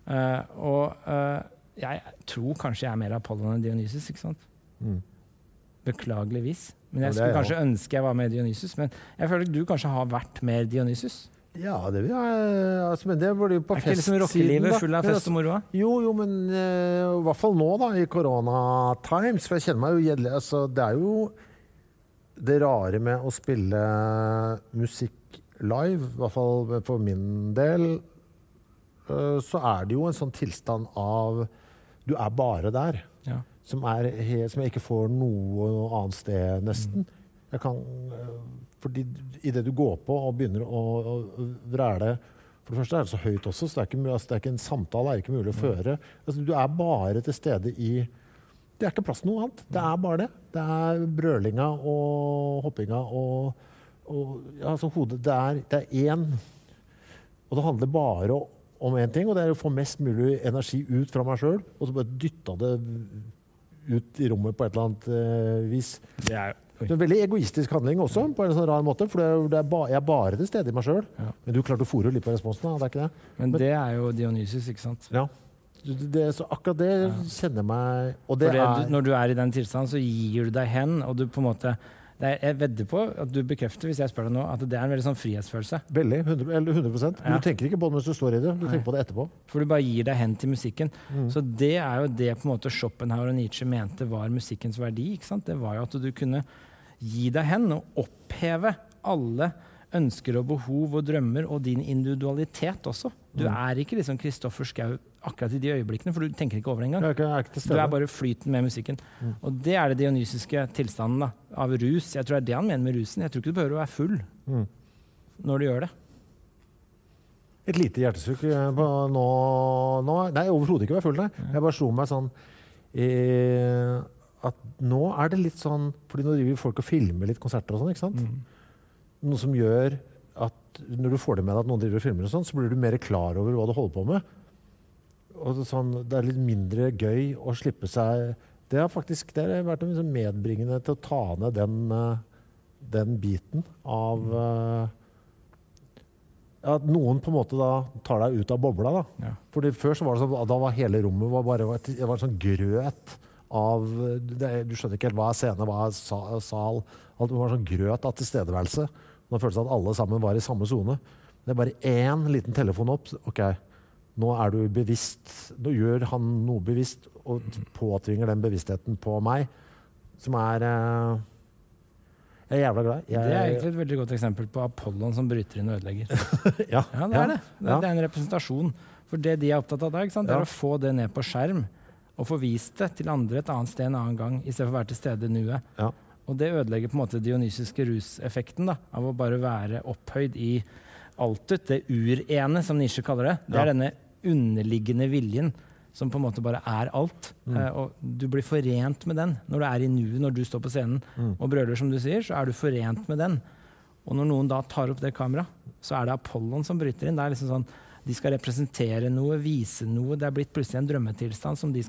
Jeg tror kanskje jeg er mer Apollon enn Dionysus, ikke sant? Beklageligvis. Men jeg skulle kanskje ønske jeg var mer Dionysus, men jeg føler at du kanskje har vært mer Dionysus. Ja, det vil jeg, altså, men det var jo på festsiden. Er ikke liksom rockelivet full av fest og moro? Jo, men i hvert fall nå da, i Corona-times, for jeg kjenner meg jo gjedelig, altså det er jo det rare med å spille musikk live, i hvert fall for min del, så er det jo en sånn tilstand av, du er bare der, som jeg ikke får noe annet sted nesten. Jeg kan... Fordi i det du går på og begynner å vræle, for det første er det så høyt også, så det er ikke en samtale, det er ikke mulig å føre. Altså, du er bare til stede det er ikke plass til noe annet. Det er bare det. Det er brølinga og hoppinga altså hodet, det er én. Og det handler bare om en ting, og det er å få mest mulig energi ut fra meg selv, og så bare dytte det ut i rommet på et eller annet vis. Det er en veldig egoistisk handling også, på en sånn rar måte, for jeg er bare til stede i meg selv. Men du klarte å fôre litt på responsen, det er ikke det? Men det er jo Dionysus, ikke sant? Ja. så akkurat det kjenner meg, og det Når du i den tilstanden, så gir du deg hen, og du på en måte jeg vedder på at du bekrefter, hvis jeg spør deg nå, at det en veldig sånn frihetsfølelse. Veldig, 100%. Men du tenker ikke på det mens du står i det, du tenker på det etterpå. For du bare gir deg hen til musikken. Så det jo det på en måte Schopenhauer og Nietzsche mente var musikkens verdi, ikke sant? Det var jo at du kunne gi deg hen og oppheve alle ønsker og behov og drømmer og din individualitet også. Du ikke liksom Kristoffer Schau akkurat i de øyeblikkene, for du tenker ikke over det engang. Du bare flyten med musikken. Og det det dionysiske tilstanden da, av rus. Jeg tror det han mener med rusen. Jeg tror ikke du behøver å være full når du gjør det. Et lite hjertesukk på nå nei, overhodet ikke være full, nei. Jeg bare slo meg sånn at nå det litt sånn, fordi nå driver folk og filmer litt konserter og sånn, ikke sant? Noe som gjør at når du får det med deg at noen driver og filmer og sånn, så blir du mer klar over hva du holder på med. Og sånn, det litt mindre gøy å slippe seg. Det har vært liksom medbringende til å ta ned den biten av at noen på en måte da tar deg ut av bobla. Da. Ja. Fordi før så var det sånn, da var hele rommet det var sånn grøt av du skjønner ikke helt hva scene, hva sal. Alt var sånn grøt av tilstedeværelse. Nå føltes det at alle sammen var i samme zone. Det bare én liten telefon opp. Ok, nå du bevisst. Nå gjør han noe bevisst og påtvinger den bevisstheten på meg, som jeg jævla glad. Det egentlig et veldig godt eksempel på Apollon som bryter inn og ødelegger. ja, det. Det en representasjon. For det de opptatt av der, ikke sant? Det å få det ned på skjerm og få vist det til andre et annet sted en annen gang, i stedet for å være til stede i nuet. Ja. Og det ødelegger på en måte dionysiske ruseffekten da, av å bare være opphøyd i altut, det urene, som Nietzsche kaller det. Det denne underliggende viljen som på en måte bare alt. Og du blir forent med den. Når du i nuet, når du står på scenen og brøler, som du sier, så du forent med den. Og når noen da tar opp det kameraet, så det Apollon som bryter inn. Det liksom sånn, de skal representere noe, vise noe. Det blitt plutselig en drømmetilstand som de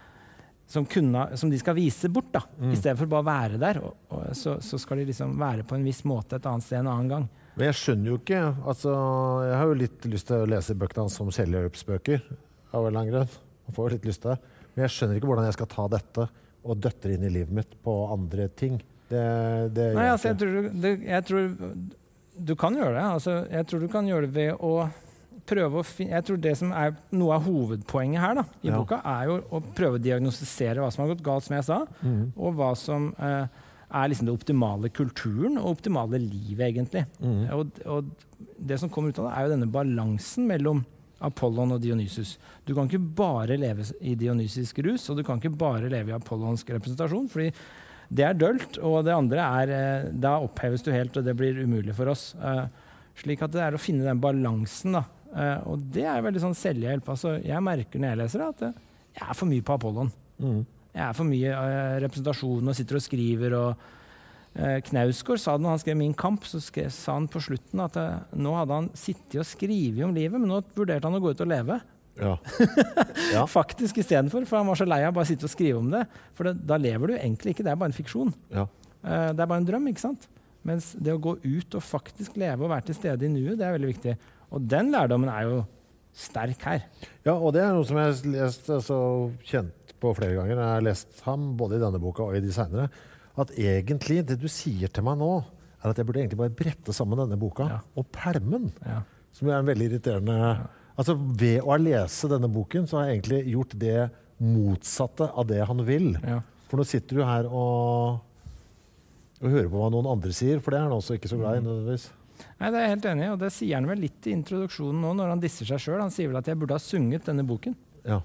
skal vise bort, da. I stedet for bare å være der. Og så skal de liksom være på en viss måte et annet sted en annen gang. Men jeg skjønner jo ikke, altså, jeg har jo litt lyst til å lese bøkene hans som Kjell Jørps bøker, av en lang grunn. Jeg får jo litt lyst til det. Men jeg skjønner ikke hvordan jeg skal ta dette og døtte inn i livet mitt på andre ting. Nei, altså, jeg tror du kan gjøre det. Altså, jeg tror du kan gjøre det ved å prøve å finne... Jeg tror det som noe av hovedpoenget her da, i boka, jo å prøve å diagnostisere hva som har gått galt, som jeg sa, og hva som... liksom det optimale kulturen og optimale livet, egentlig. Og det som kommer ut av det, jo denne balansen mellom Apollon og Dionysus. Du kan ikke bare leve i dionysisk rus, og du kan ikke bare leve i apollonsk representasjon, fordi det dølt, og det andre da oppheves du helt, og det blir umulig for oss. Slik at det å finne den balansen, da. Og det veldig sånn selvhjelp. Altså, jeg merker når jeg leser det, at jeg for mye på Apollon. Jeg for mye representasjon og sitter og skriver. Og Knausgård sa det når han skrev Min kamp, så sa han på slutten at nå hadde han sittet og skrivet om livet, men nå vurderte han å gå ut og leve. Ja. Faktisk i stedet for han var så lei av bare å sitte og skrive om det. For da lever du egentlig ikke, det bare en fiksjon. Ja. Det bare en drøm, ikke sant? Mens det å gå ut og faktisk leve og være til stede i nuet, det veldig viktig. Og den lærdommen jo sterk her. Ja, og det noe som jeg har lest så kjent på flere ganger. Jeg har lest ham både i denne boka og i de senere. At egentlig det du sier til meg nå, at jeg burde egentlig bare brette sammen denne boka og permen. Ja. Som en veldig irriterende... Altså ved å lese denne boken så har jeg egentlig gjort det motsatte av det han vil. Ja. For nå sitter du her og hører på hva noen andre sier, for det han også ikke så glad i nødvendigvis. Nei, det jeg helt enig i, og det sier han vel litt i introduksjonen nå når han disser seg selv. Han sier vel at jeg burde ha sunget denne boken. Ja.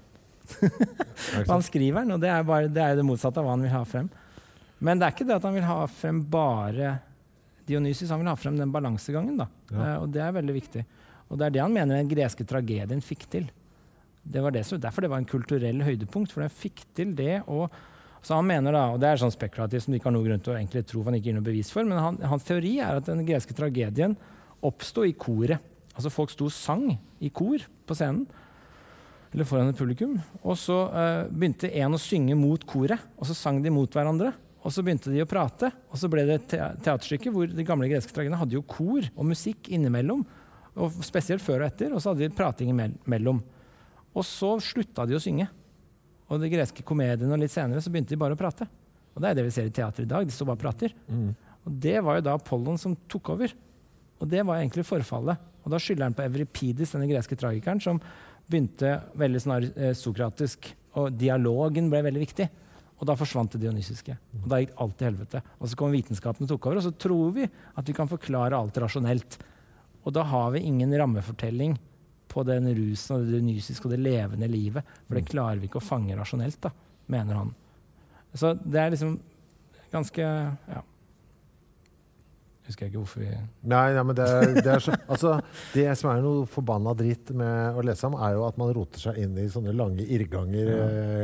Han skriver den, og det det motsatte av hva han vil ha frem. Men det ikke det at han vil ha frem bare Dionysus, han vil ha frem den balansegangen da. Og det veldig viktig. Og det det han mener den greske tragedien fikk til. Det var derfor det var en kulturell høydepunkt, for den fikk til det. Og så han mener da, og det sånn spekulativt som de ikke har noe grunn til å egentlig tro, for han ikke gir noe bevis for, men hans teori at den greske tragedien oppstod i koret. Altså folk sto og sang i kor på scenen, eller foran et publikum, og så begynte en å synge mot koret, og så sang de mot hverandre, og så begynte de å prate, og så ble det et teaterstykke hvor de gamle greske tragediene hadde jo kor og musikk innimellom, og spesielt før og etter, og så hadde de prating imellom. Og så slutta de å synge. Og de greske komediene og litt senere så begynte de bare å prate. Og det er det vi ser i teater i dag, de står bare og prater. Og det var jo da Apollon som tok over. Og det var egentlig forfallet. Og da skylder han på Euripides, denne greske tragikeren, som begynte veldig sånn sokratisk, og dialogen ble veldig viktig. Og da forsvant det dionysiske. Og da gikk alt til helvete. Og så kom vitenskapen og tok over, og så tror vi at vi kan forklare alt rasjonelt. Og da har vi ingen rammefortelling på den rusen og det dionysiske og det levende livet, for det klarer vi ikke å fange rasjonelt, da, mener han. Så det er liksom ganske, ja. Husker jeg ikke hvorfor vi... Nei, men det er så, altså, det som er noe forbanna dritt med å lese om, er jo at man roter seg inn i sånne lange irrganger.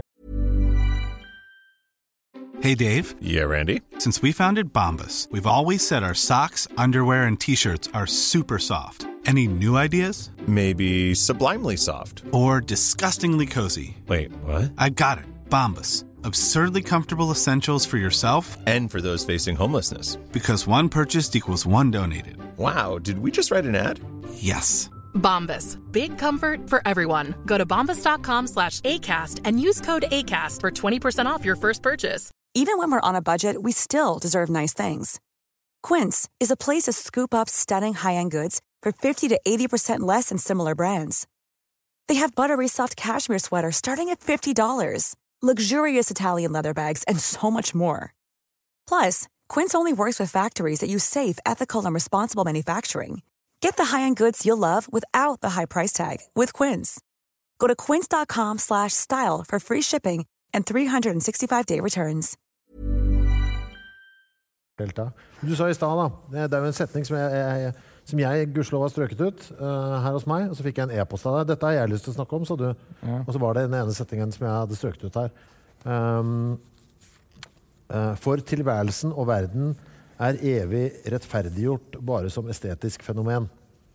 Hey, Dave. Yeah, Randy. Since we founded Bombas, we've always said our socks, underwear, and T-shirts are super soft. Any new ideas? Maybe sublimely soft. Or disgustingly cozy? Wait, what? I got it. Bombas. Absurdly comfortable essentials for yourself And for those facing homelessness. because one purchased equals one donated. Wow, did we just write an ad? Yes. Bombas. Big comfort for everyone. Go to bombas.com/ACAST and use code ACAST for 20% off your first purchase. Even when we're on a budget, we still deserve nice things. Quince is a place to scoop up stunning high-end goods for 50 to 80% less than similar brands. They have buttery soft cashmere sweaters starting at $50, luxurious Italian leather bags, and so much more. Plus, Quince only works with factories that use safe, ethical, and responsible manufacturing. Get the high-end goods you'll love without the high price tag with Quince. Go to quince.com/style for free shipping and 365-day returns. Du sa i stad da, det er jo en setning som jeg gudskjelov har strøket ut her hos meg, og så fikk jeg en e-post av deg. Dette har jeg lyst til å snakke om, sa du. Ja. Og så var det den ene setningen som jeg hadde strøket ut her. For tilværelsen og verden er evig rettferdiggjort bare som estetisk fenomen.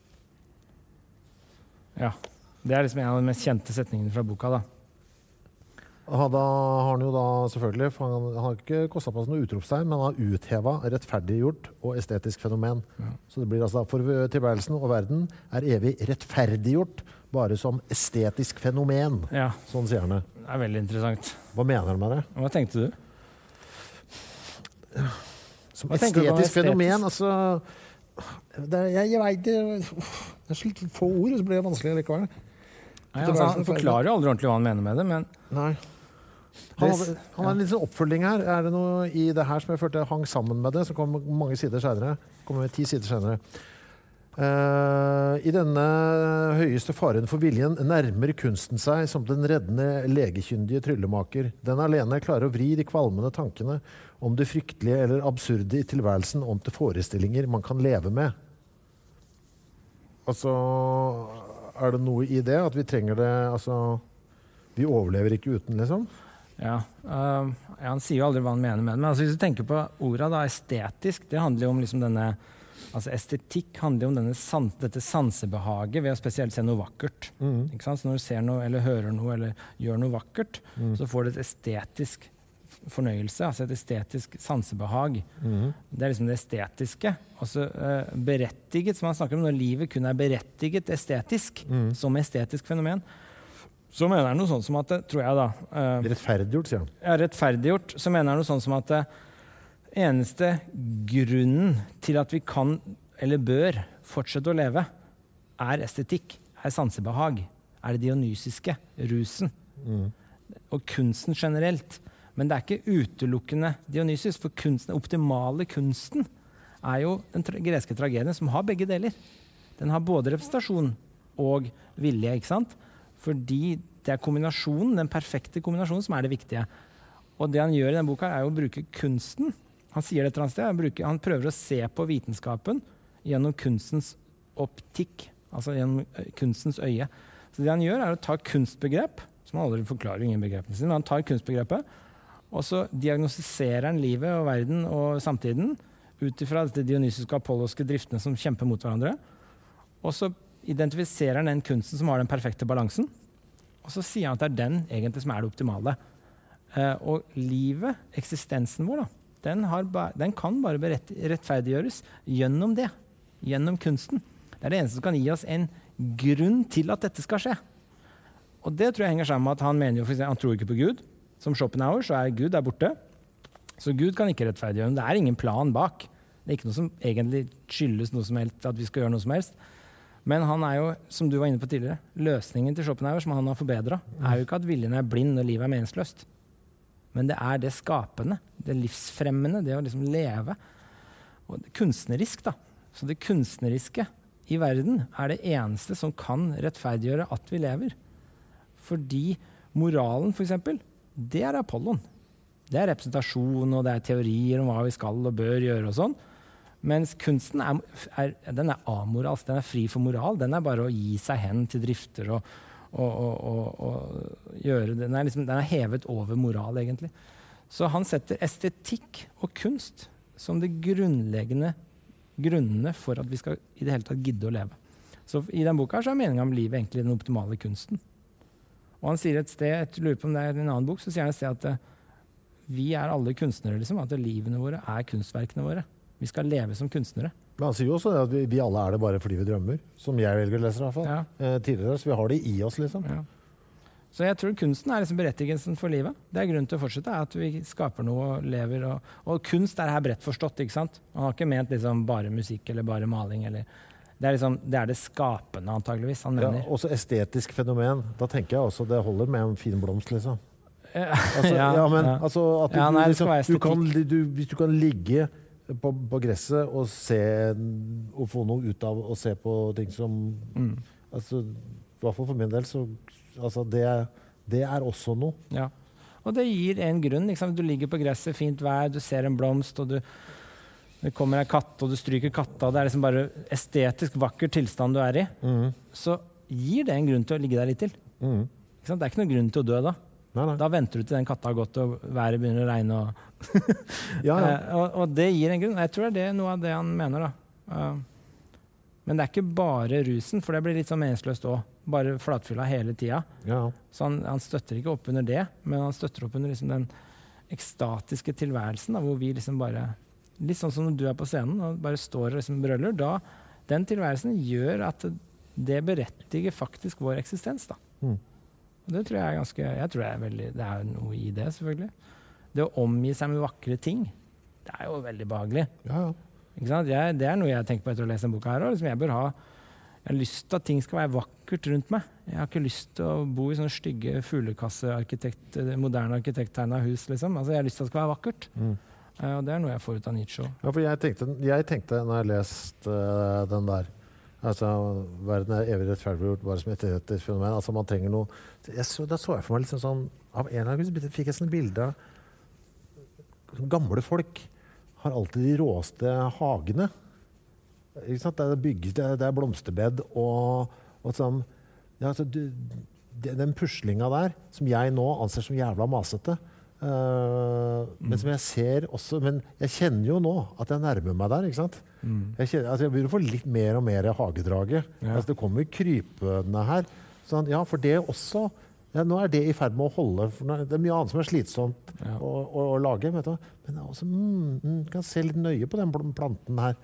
Ja, det er liksom en av de mest kjente setningene fra boka da. Da har han jo da selvfølgelig, for han har ikke kostet på noe utropstegn, men han har uthevet rettferdiggjort og estetisk fenomen. Ja. Så det blir altså for tilværelsen og verden er evig rettferdiggjort bare som estetisk fenomen. Ja. Sånn sier han det. Det er veldig interessant. Hva mener han med det? Hva tenkte du? Som estetisk fenomen, altså... Jeg vet det er så litt få ord, så blir det vanskelig likevel. Nei, altså, han forklarer jo aldri ordentlig hva han mener med det, men... Nei. Han har en liten oppfølging her. Er det noe i det her som jeg følte hang sammen med det, som kommer mange sider senere? Kommer med 10 sider senere. I denne høyeste faren for viljen nærmer kunsten seg som den reddende legekyndige tryllemaker. Den alene klarer å vri de kvalmende tankene om det fryktelige eller absurde i tilværelsen om til forestillinger man kan leve med. Altså, er det noe i det at vi trenger det, altså, vi overlever ikke uten, liksom? Ja, han sier jo aldri hva han mener med det, men altså, hvis du tenker på ordet da, estetisk, det handler jo om liksom denne, altså estetikk handler jo om dette sansebehaget ved å spesielt se noe vakkert. Ikke sant? Så når du ser noe, eller hører noe, eller gjør noe vakkert, så får du et estetisk fornøyelse, altså et estetisk sansebehag. Det er liksom det estetiske. Altså berettiget, som han snakker om, når livet kun er berettiget estetisk, som estetisk fenomen, så mener han noe sånn som at, tror jeg da... rettferdiggjort, sier han. Ja, rettferdiggjort, så mener han noe sånn som at eneste grunnen til at vi kan, eller bør, fortsette å leve, er estetikk, er sansebehag, er det dionysiske, rusen, og kunsten generelt. Men det er ikke utelukkende Dionysus, for kunsten, den optimale kunsten er jo den greske tragedien som har begge deler. Den har både representasjon og vilje, ikke sant? Fordi det er kombinasjonen, den perfekte kombinasjonen som er det viktige. Og det han gjør i denne boka er jo å bruke kunsten. Han sier det et eller annet sted, han prøver å se på vitenskapen gjennom kunstens optikk, altså gjennom kunstens øye. Så det han gjør er å ta kunstbegrep, som han aldri forklarer ingen begrepene sine, men han tar kunstbegrepet, og så diagnostiserer han livet og verden og samtiden ut ifra dette dionysiske og apolloske driftene som kjemper mot hverandre. Og så identifiserer han den kunsten som har den perfekte balansen, og så sier han at det er den egentlig som er det optimale. Og livet, eksistensen vår, da, den kan bare rettferdiggjøres gjennom det, gjennom kunsten. Det er det eneste som kan gi oss en grunn til at dette skal skje. Og det tror jeg henger sammen med at han mener jo, for eksempel, han tror ikke på Gud. Som Schopenhauer så Gud der borte. Så Gud kan ikke rettferdiggjøre. Det ingen plan bak. Det ikke noe som egentlig skyldes noe som helst, at vi skal gjøre noe som helst. Men han jo, som du var inne på tidligere, løsningen til Schopenhauer som han har forbedret, jo ikke at viljen blind og livet meningsløst. Men det det skapende, det livsfremmende, det å liksom leve. Og det kunstnerisk da. Så det kunstneriske i verden det eneste som kan rettferdiggjøre at vi lever. Fordi moralen for eksempel, det Apollon. Det representasjon, og det teorier om hva vi skal og bør gjøre og sånn. Mens kunsten den amoralsk, den fri for moral. Den bare å gi seg hen til drifter og gjøre det. Den hevet over moral, egentlig. Så han setter estetikk og kunst som det grunnleggende grunnene for at vi skal i det hele tatt gidde å leve. Så i den boka så meningen om livet egentlig den optimale kunsten. Og han sier et sted, jeg lurer på om det en annen bok, så sier han et sted at vi alle kunstnere, liksom, at livene våre kunstverkene våre. Vi skal leve som kunstnere. Men han sier jo også at vi alle det bare fordi vi drømmer, som jeg velger å lese i hvert fall. Tidligere, så vi har det i oss, liksom. Ja. Så jeg tror kunsten liksom berettigelsen for livet. Det grunnen til å fortsette, at vi skaper noe og lever. Og kunst her bredt forstått, ikke sant? Han har ikke ment liksom bare musikk eller bare maling. Eller, det liksom, det skapende, antageligvis, han mener. Ja, også estetisk fenomen. Da tenker jeg også det holder med en fin blomst, liksom. Altså, altså at hvis du kan ligge på gresset og se og få noe ut av å se på ting som altså, i hvert fall for min del så altså, det også noe. Ja. Og det gir en grunn, liksom. Du ligger på gresset, fint vær, du ser en blomst og det kommer en katt og du stryker katta, det liksom bare estetisk vakker tilstand du i, så gir det en grunn til å ligge der litt til. Ikke sant? Det ikke noen grunn til å dø da. Nei. Da venter du til den katta har gått og været begynner å regne. Og det gir en grunn. Jeg tror det noe av det han mener. Da. Men det ikke bare rusen, for det blir litt sånn meningsløst også. Bare flatfylla hele tida. Ja. Så han støtter ikke opp under det, men han støtter opp under liksom den ekstatiske tilværelsen, da, hvor vi liksom bare, litt sånn som når du på scenen og bare står og liksom brøller, da den tilværelsen gjør at det berettiger faktisk vår eksistens. Da. Og det tror jeg tror det noe i det, selvfølgelig. Det å omgi seg med vakre ting, det jo veldig behagelig. Ja. Ikke sant? Det noe jeg tenker på etter å lese en bok her. Liksom jeg har lyst til at ting skal være vakkert rundt meg. Jeg har ikke lyst til å bo i sånne stygge fuglekassearkitekt, moderne arkitekttegna hus, liksom. Altså, jeg har lyst til at det skal være vakkert. Og det noe jeg får ut av Nietzsche. Ja, for jeg tenkte når jeg leste den der, altså, verden evig rettferdiggjort bare som et fenomen. Altså, man trenger noe. Da så jeg for meg liksom sånn, av en eller annen fikk jeg sånne bilder av gamle folk har alltid de råeste hagene. Ikke sant? Det bygget, det blomsterbed og sånn. Ja, altså, den puslinga der, som jeg nå anser som jævla masete, men som jeg ser også, men jeg kjenner jo nå at jeg nærmer meg der, ikke sant? Jeg begynner å få litt mer og mer hagedraget. Altså, det kommer krypende her. Sånn, ja, for det også, nå det i ferd med å holde, for det mye annet som slitsomt å lage, vet du? Men også, kan se litt nøye på den planten her.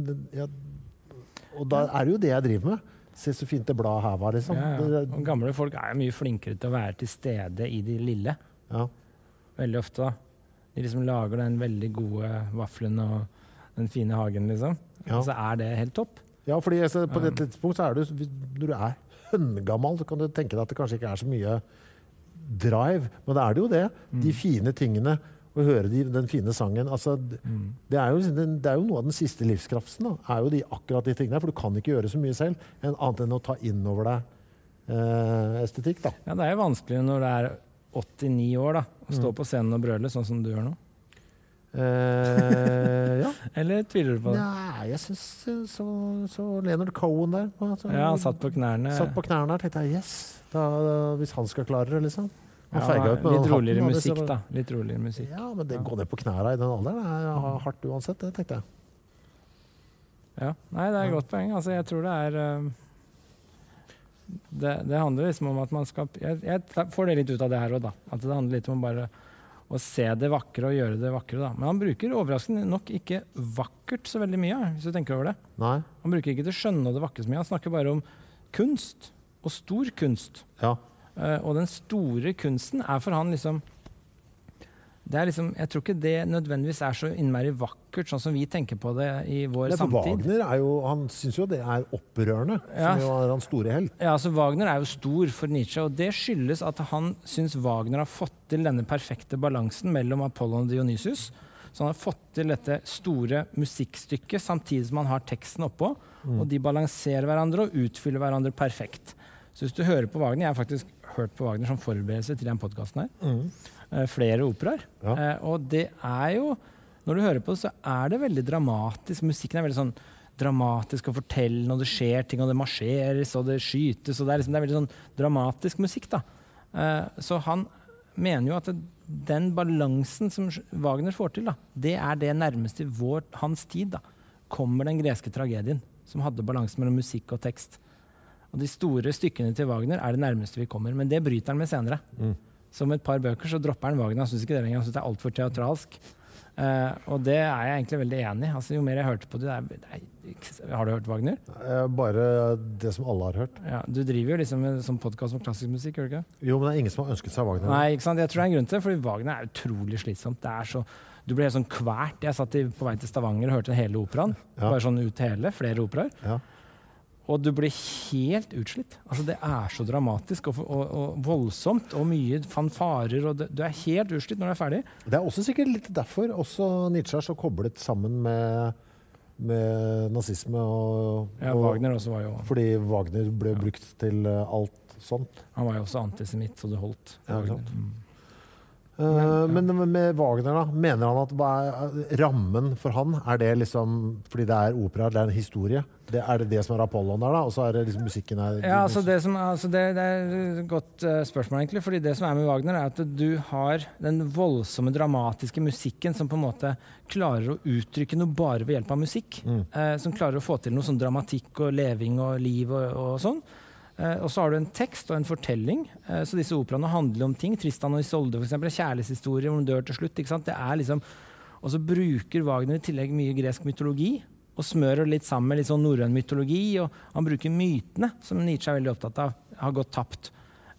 Og da det jo det jeg driver med. Se så fint det bladet her var, liksom. Og gamle folk mye flinkere til å være til stede i de lille. Ja. Veldig ofte da. De liksom lager den veldig gode vaffelen og den fine hagen, liksom. Og så det helt topp. Ja, fordi på det tidspunkt så det når du hønnegammal, så kan du tenke deg at det kanskje ikke så mye drive, men det det jo det. De fine tingene, å høre den fine sangen. Altså, det jo noe av den siste livskraften, da. Jo akkurat de tingene, for du kan ikke gjøre så mye selv, annet enn å ta inn over deg estetikk, da. Ja, det jo vanskelig når det 89 år, da, å stå på scenen og brøle, sånn som du gjør nå. Ja. Eller tviler du på det? Nei, jeg synes så Leonard Cohen der. Altså, ja, han satt på knærne. Satt på knærne der, tenkte jeg, yes, hvis han skal klare det, liksom. Litt roligere musikk, da. Litt roligere musikk. Ja, men det går ned på knæra i den alderen. Hardt uansett, det tenkte jeg. Ja, nei, det et godt poeng. Altså, jeg tror det handler liksom om at man skal jeg får det litt ut av det her også da, at det handler litt om bare å se det vakre og gjøre det vakre da. Men han bruker overraskende nok ikke vakkert så veldig mye, hvis du tenker over det. Nei. Han bruker ikke til skjønne det vakre så mye, han snakker bare om kunst, og stor kunst. Ja. Og den store kunsten for han liksom det liksom, jeg tror ikke det nødvendigvis så innmari vakkert, sånn som vi tenker på det i vår samtid. Wagner han synes jo det opprørende, som jo hans store helt. Ja, altså Wagner jo stor for Nietzsche, og det skyldes at han synes Wagner har fått til denne perfekte balansen mellom Apollon og Dionysus. Så han har fått til dette store musikkstykket, samtidig som han har teksten oppå, og de balanserer hverandre og utfyller hverandre perfekt. Så hvis du hører på Wagner, jeg har faktisk hørt på Wagner som forberedelse til den podcasten her, flere operaer, og det jo, når du hører på det, så det veldig dramatisk. Musikken veldig sånn dramatisk å fortelle når det skjer ting, og det marsjeres, og det skytes, og det liksom, det veldig sånn dramatisk musikk da. Så han mener jo at den balansen som Wagner får til, da, det det nærmeste i hans tid da, kommer den greske tragedien, som hadde balansen mellom musikk og tekst. Og de store stykkene til Wagner det nærmeste vi kommer, men det bryter han med senere. Som et par bøker så dropper han Wagner, han synes ikke det lenger, han synes det alt for teatralsk. Og det jeg egentlig veldig enig i. Altså, jo mer jeg hørte på det, har du hørt Wagner? Bare det som alle har hørt. Ja, du driver jo liksom med sånn podcast om klassisk musikk, gjør du ikke? Jo, men det ingen som har ønsket seg Wagner. Nei, ikke sant? Jeg tror det en grunn til det, fordi Wagner utrolig slitsomt. Det så, du blir helt sånn kvært. Jeg satt på vei til Stavanger og hørte hele operaen. Bare sånn ut hele, flere operaer. Ja. Og du blir helt utslitt. Altså, det så dramatisk og voldsomt, og mye fanfarer, og du helt utslitt når du ferdig. Det også sikkert litt derfor også Nietzsche så koblet sammen med nazisme og Wagner også var jo... Fordi Wagner ble brukt til alt sånt. Han var jo også antisemitt, så det holdt. Men med Wagner da, mener han at rammen for han det liksom, fordi det opera, det en historie, det som Apollon der da, og så det liksom musikken Ja, altså det et godt spørsmål egentlig, fordi det som med Wagner at du har den voldsomme dramatiske musikken som på en måte klarer å uttrykke noe bare ved hjelp av musikk, som klarer å få til noe sånn dramatikk og leving og liv og sånn. Og så har du en tekst og en fortelling, så disse operaene handler om ting. Tristan og Isolde for eksempel, kjærlighetshistorie hvor hun dør til slutt, ikke sant? Det liksom, og så bruker Wagner i tillegg mye gresk mytologi, og smører litt sammen med litt sånn norrøn mytologi, og han bruker mytene, som Nietzsche veldig opptatt av, har gått tapt.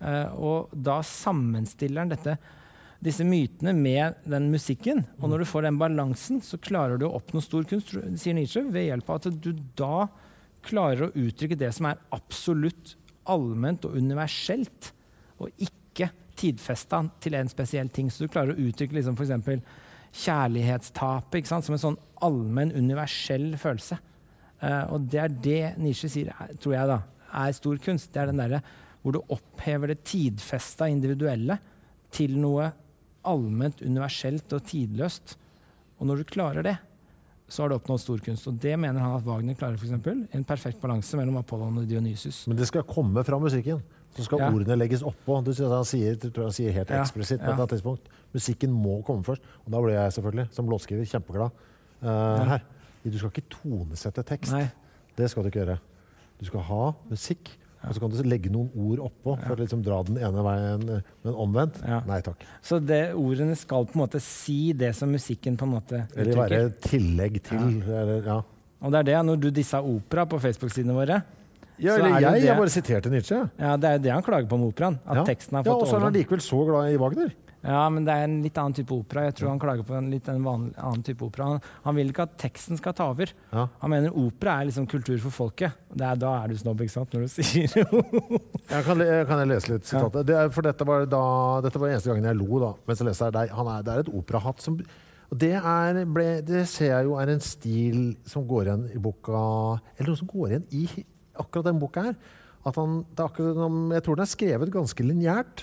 Og da sammenstiller han disse mytene med den musikken, og når du får den balansen, så klarer du å oppnå stor kunst, sier Nietzsche, ved hjelp av at du da klarer å uttrykke det som absolutt allment og universelt, og ikke tidfestet til en spesiell ting. Så du klarer å uttrykke liksom, for eksempel kjærlighetstapet, ikke sant? Som en sånn allmenn, universell følelse. Og det det Nietzsche sier, tror jeg da, stor kunst. Det den der hvor du opphever det tidfestet individuelle til noe allment, universelt og tidløst. Og når du klarer det, så har du oppnått stor kunst. Og det mener han at Wagner klarer, for eksempel, en perfekt balanse mellom Apollon og Dionysus. Men det skal komme fra musikken. Så skal ordene legges oppå. Du tror han sier helt eksplisitt på et tidspunkt. Musikken må komme først. Og da blir jeg selvfølgelig, som låtskriver, kjempeglad. Her. Du skal ikke tonesette tekst. Nei. Det skal du ikke gjøre. Du skal ha musikk, og så kan du legge noen ord oppå for å liksom dra den ene veien, men omvendt. Nei, takk. Så ordene skal på en måte si det som musikken på en måte uttrykker. Eller være tillegg til. Eller, Og det det, når du disser opera på Facebook-sidene våre. Ja, eller jeg bare siterte Nietzsche. Ja, det det han klager på med operaen. At teksten har fått og så han likevel så glad i Wagner. Ja, men det en litt annen type opera. Jeg tror han klager på en annen type opera. Han vil ikke at teksten skal ta over. Han mener opera liksom kultur for folket. Da du snobb, ikke sant, når du sier det. Kan jeg lese litt sitatet? For dette var eneste gangen jeg lo da, mens jeg leste det. Det et operahatt som... Og det ser jeg jo en stil som går igjen i boka, eller noe som går igjen i akkurat den boka her. At jeg tror den skrevet ganske lineært.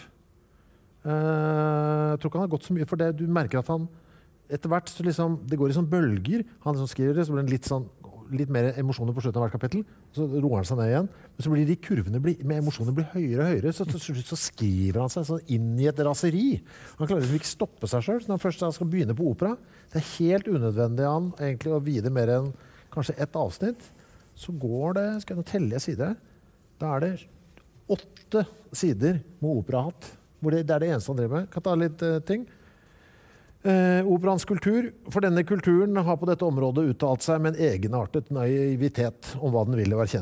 Jeg tror ikke han har gått så mye for det. Du merker at han etter hvert så liksom, det går i sånn bølger. Han liksom skriver det, så blir det litt mer emosjoner på slutten av hvert kapittel. Så roer han seg ned igjen. Men så blir de kurvene med emosjoner blir høyere og høyere. Så til slutt så skriver han seg sånn inn i et raseri. Han klarer liksom ikke stoppe seg selv. Så når han først skal begynne på opera, det helt unødvendig han egentlig å vide mer enn kanskje ett avsnitt. Så går det, skal jeg telle sider, da det 8 sider med operahatt. Hvor det det eneste han driver med. Kan ta litt ting. Operans kultur. For denne kulturen har på dette området uttalt seg med en egenartet naivitet om hva den vil og erkjenner.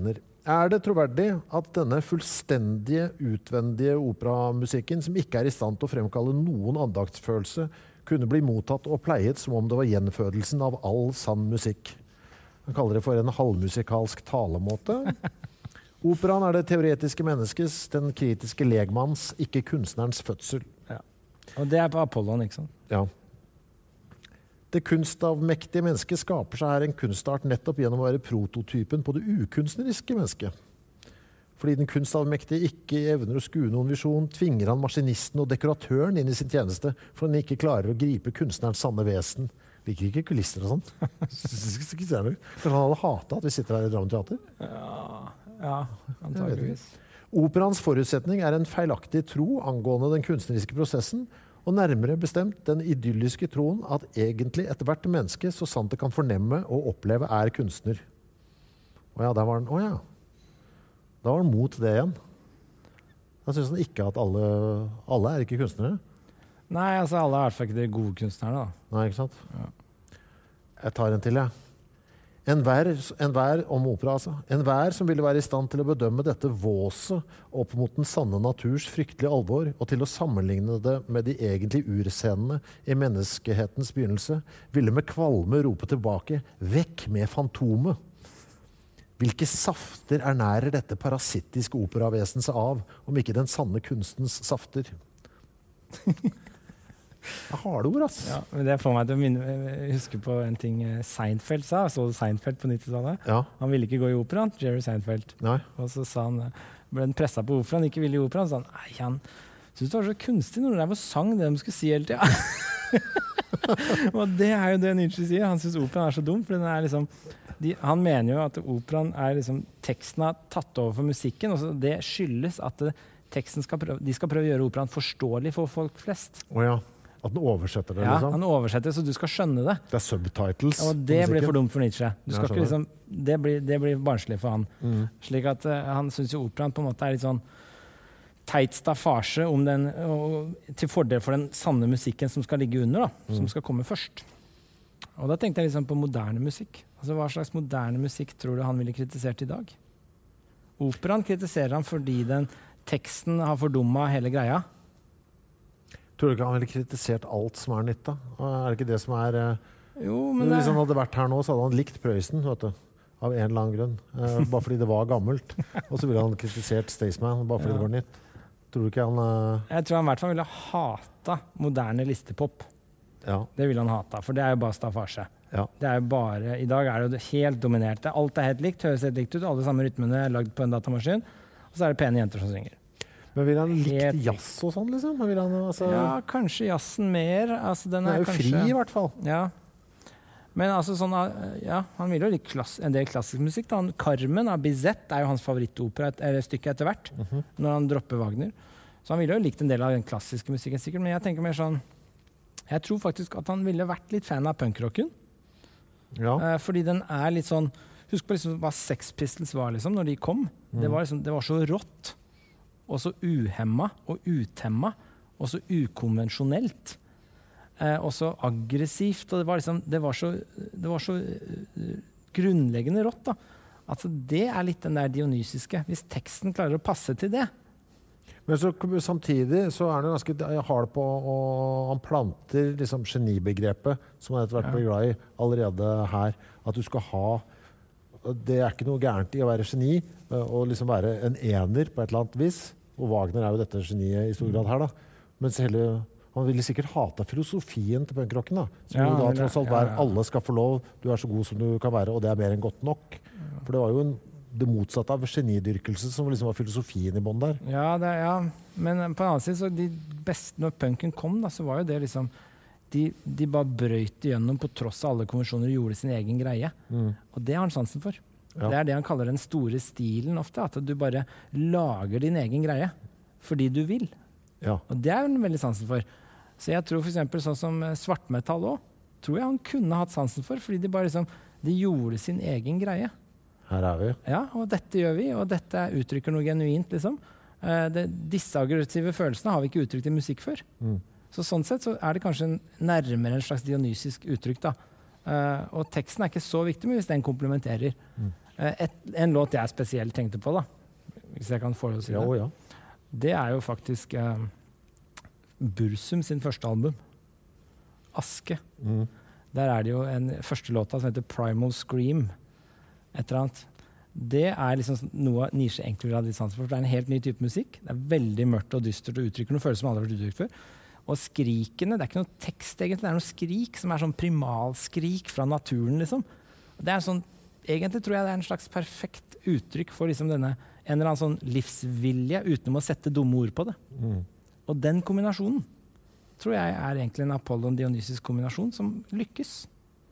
det troverdig at denne fullstendige, utvendige operamusikken, som ikke i stand til å fremkalle noen andaktsfølelse, kunne bli mottatt og pleiet som om det var gjenfødelsen av all sann musikk? Han kaller det for en halvmusikalsk talemåte. Operaen det teoretiske menneskes, den kritiske legmanns, ikke kunstnerens fødsel. Ja. Og det på Apollon, ikke sant? Ja. Det kunstavmektige mennesket skaper seg her en kunstart nettopp gjennom å være prototypen på det ukunstneriske mennesket. Fordi den kunstavmektige ikke evner å skue noen visjon, tvinger han maskinisten og dekoratøren inn i sin tjeneste, for han ikke klarer å gripe kunstnerens sanne vesen. Liker ikke kulisser og sånt. Kanskje han hadde hatet at vi sitter her i Dramateater? Ja, antageligvis. Operans forutsetning en feilaktig tro angående den kunstneriske prosessen, og nærmere bestemt den idylliske troen at egentlig ethvert menneske så sant det kan fornemme og oppleve kunstner. Og ja, der var den, da var den mot det igjen. Da synes han ikke at alle ikke kunstnere. Nei, altså alle i hvert fall ikke de gode kunstnerne da. Nei, ikke sant? Ja. Jeg tar en til, jeg. Enhver om opera, altså. Enhver som ville være i stand til å bedømme dette våset opp mot den sanne naturs fryktelige alvor, og til å sammenligne det med de egentlige urscenene i menneskehetens begynnelse, ville med kvalme rope tilbake, vekk med fantomet! Hvilke safter ernærer dette parasittiske operavesen seg av, om ikke den sanne kunstens safter? Det harde ord, ass. Ja, men det får meg til å huske på en ting Seinfeld sa. Så du Seinfeld på 90-tallet? Ja. Han ville ikke gå i operaen, Jerry Seinfeld. Nei. Og så sa han, ble han presset på operaen, ikke ville i operaen, så sa han, nei, han synes det var så kunstig når det var sang det de skulle si hele tiden. Og det jo det Nietzsche sier. Han synes operaen så dum, for den liksom, han mener jo at operaen liksom, teksten har tatt over for musikken, og så det skyldes at teksten skal prøve å gjøre operaen forståelig for folk flest. Ja. At den oversetter det, ja, liksom? Ja, han oversetter så du skal skjønne det. Det Og subtitles. det blir for dumt for Nietzsche. Du skal ikke, liksom, det blir barnslig for han. Slik at han synes jo operaen på en måte litt sånn teit staffasje om den, til fordel for den sanne musikken som skal ligge under, da, som skal komme først. Og da tenkte jeg liksom på moderne musikk. Altså, hva slags moderne musikk tror du han ville kritisert i dag? Operaen kritiserer han fordi teksten har fordummet hele greia. Tror du ikke han ville kritisert alt som nytt da? Det ikke det som Jo, men hvis han hadde vært her nå, så hadde han likt Prøysen, vet du. Av en eller annen grunn. Bare fordi det var gammelt. Og så ville han kritisert Staysman, bare fordi det var nytt. Tror du ikke han... Jeg tror han i hvert fall ville hata moderne listepop. Ja. Det ville han hata, for det jo bare staffasje. Ja. Det jo bare... I dag det jo helt dominert. Alt helt likt, høres helt likt ut. Alle samme rytmene lagd på en datamaskin. Og så det pene jenter som synger. Men vil han likt jazz og sånn, liksom? Vil han, altså... Ja, kanskje jazzen mer. Altså, den jo kanskje... fri, i hvert fall. Ja. Men altså, sånn, ja, han vil jo like en del klassisk musikk. Da. Carmen av Bizet jo hans favorittopera, eller stykke etter hvert, når han dropper Wagner. Så han ville jo likt en del av den klassiske musikken, sikkert. Men jeg tenker mer sånn... Jeg tror faktisk at han ville vært litt fan av punkrocken. Ja. Fordi den litt sånn... Husk på liksom, hva Sex Pistols var, liksom, når de kom. Det var så rått. Og så uhemma og utemma, og så ukonvensjonelt, og så aggressivt, og det var så grunnleggende rått da. Altså det litt den der dionysiske, hvis teksten klarer å passe til det. Men så, samtidig så han jo ganske hard på, og han planter liksom genibegrepet, som han etter hvert blir glad i allerede her, at du skal ha, det ikke noe gærent i å være geni, og liksom være en ener på et eller annet vis. Og Wagner jo dette geniet i stor grad her, da. Mens han ville sikkert hate filosofien til punkrocken, da. Som da tross alt alle skal få lov, du så god som du kan være, og det mer enn godt nok. For det var jo det motsatte av genidyrkelse som liksom var filosofien i bånd der. Ja, men på en annen side, så de beste, når punken kom, da, så var jo det liksom de bare brøyt igjennom på tross av alle konvensjoner og gjorde sin egen greie. Og det har han sansen for. Ja. Det det han kaller den store stilen ofte, at du bare lager din egen greie fordi du vil. Ja. Og det han veldig sansen for. Så jeg tror for eksempel sånn som svartmetall også, tror jeg han kunne hatt sansen for, fordi de bare liksom, de gjorde sin egen greie. Her vi. Ja, og dette gjør vi, og dette uttrykker noe genuint, liksom. Disse aggressive følelsene har vi ikke uttrykt i musikk før. Så sånn sett så det kanskje nærmere en slags dionysisk uttrykk da. Og teksten ikke så viktig, men hvis den komplementerer. En låt jeg spesielt tenkte på, da, hvis jeg kan få lov å si det, Ja. det jo faktisk Bursum sin første album, Aske. Der det jo en første låta som heter Primal Scream, et eller annet. Det liksom noe nisje egentlig vil ha distanse for, for det en helt ny type musikk. Det veldig mørkt og dystert og uttrykker noe følelse som aldri har vært uttrykt før. Og skrikene, det ikke noe tekst egentlig, det noe skrik som sånn primalskrik fra naturen, liksom. Det sånn, egentlig tror jeg det en slags perfekt uttrykk for liksom denne, en eller annen sånn livsvilje uten å sette dumme ord på det. Og den kombinasjonen tror jeg egentlig en Apollon-Dionysus-kombinasjon som lykkes.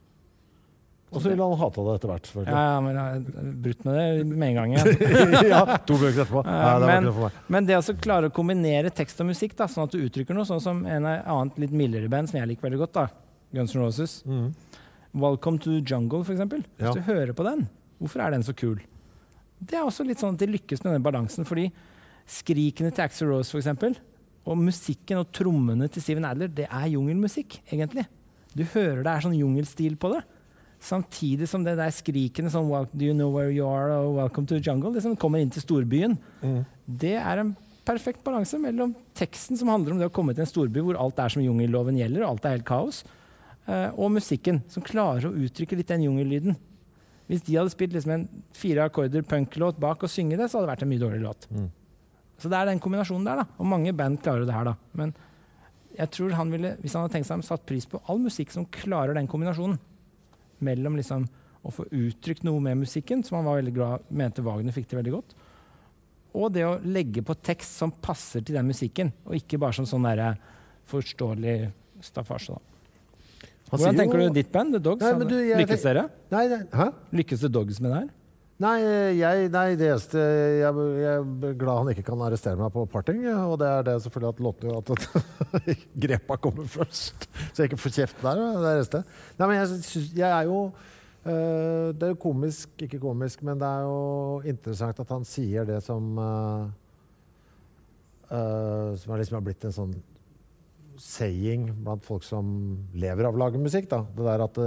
Og så vil han hate det etter hvert, selvfølgelig. Ja, men jeg har brutt med det med en gang. Ja, 2 bøker etterpå. Men det å klare å kombinere tekst og musikk, da, sånn at du uttrykker noe, sånn som en annet litt mildere band som jeg liker veldig godt, da, Guns N' Roses. Welcome to the Jungle, for eksempel. Hvis du hører på den, hvorfor den så kul? Det også litt sånn at de lykkes med den balansen, fordi skrikene til Axl Rose, for eksempel, og musikken og trommene til Steven Adler, det jungelmusikk, egentlig. Du hører det sånn jungelstil på det. Samtidig som det der skrikene som Do you know where you are og Welcome to the Jungle liksom kommer inn til storbyen. Det en perfekt balanse mellom teksten som handler om det å komme til en storby hvor alt som jungelloven gjelder, og alt helt kaos, og musikken som klarer å uttrykke litt den jungellyden. Hvis de hadde spilt liksom en 4 akkorder punklåt bak og synge det, så hadde det vært en mye dårlig låt. Så det den kombinasjonen der, da. Og mange band klarer det her, da. Men jeg tror han ville, hvis han hadde tenkt seg, satt pris på all musikk som klarer den kombinasjonen. Mellom liksom å få uttrykt noe med musikken, som han var veldig glad, mente Wagner fikk det veldig godt, og det å legge på tekst som passer til den musikken, og ikke bare som sånn der forståelig staffasje. Hvordan tenker du ditt band, The Dogs? Lykkes dere? Hæ? Lykkes The Dogs med det her? Nei, det eneste jeg glad han ikke kan arrestere meg på parting, og det det selvfølgelig at låten at grepa kommer først, så jeg ikke får kjeft der, det eneste. Nei, men jeg jo det jo komisk, ikke komisk, men det jo interessant at han sier det som liksom har blitt en sånn saying blant folk som lever av å lage musikk, da. Det der at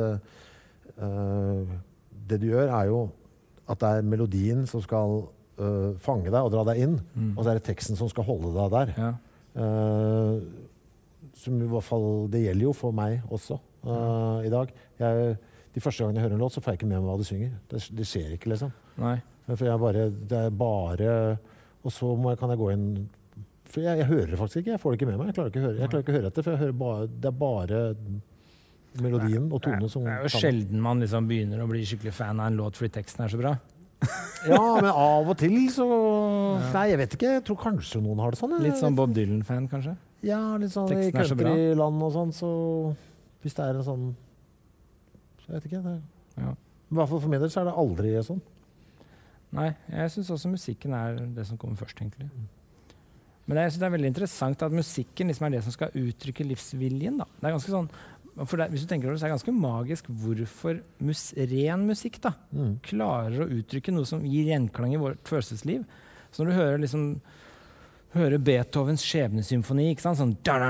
det du gjør jo at det melodien som skal fange deg og dra deg inn, og så det teksten som skal holde deg der. Ja. Som I hvert fall, det gjelder jo for meg også I dag. De første gangene jeg hører en låt, så får jeg ikke med meg hva de synger. Det skjer ikke, liksom. Nei. For det bare... Og så kan jeg gå inn... For jeg hører det faktisk ikke, jeg får det ikke med meg. Jeg klarer ikke å høre etter, for jeg hører det bare melodien og tonen som... Det jo sjelden man liksom begynner å bli skikkelig fan av en låt fordi teksten så bra. Ja, men av og til så... Nei, jeg vet ikke. Jeg tror kanskje noen har det sånn. Litt sånn Bob Dylan-fan, kanskje? Ja, litt sånn teksten I countryland og sånn, så... Hvis det en sånn... Så jeg vet ikke. I hvert fall for min del så det aldri sånn. Nei, jeg synes også musikken det som kommer først, egentlig. Men jeg synes det veldig interessant at musikken liksom det som skal uttrykke livsviljen, da. Det ganske sånn... hvis du tenker over det, så det ganske magisk hvorfor ren musikk da, klarer å uttrykke noe som gir gjenklang I vårt følelsesliv. Så når du hører Beethovens skjebnesymfoni, ikke sant? Sånn,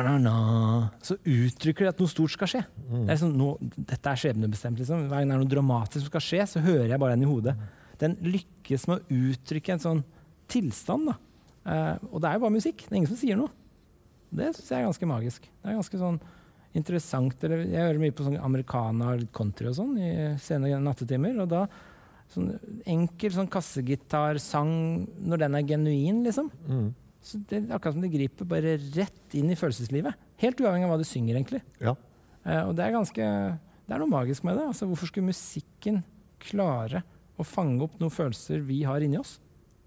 så uttrykker det at noe stort skal skje. Det sånn, dette skjebnebestemt. Liksom. Hver gang det noe dramatisk som skal skje, så hører jeg bare den I hodet. Den lykkes med å uttrykke en sånn tilstand. Da. Og det jo bare musikk. Det ingen som sier noe. Det synes jeg ganske magisk. Det ganske sånn interessant, jeg hører mye på sånn americana country og sånn I sene nattetimer, og da sånn enkel sånn kassegitar-sang når den genuin, liksom. Så det akkurat som det griper bare rett inn I følelseslivet. Helt uavhengig av hva du synger, egentlig. Ja. Og det det noe magisk med det. Altså, hvorfor skulle musikken klare å fange opp noen følelser vi har inni oss?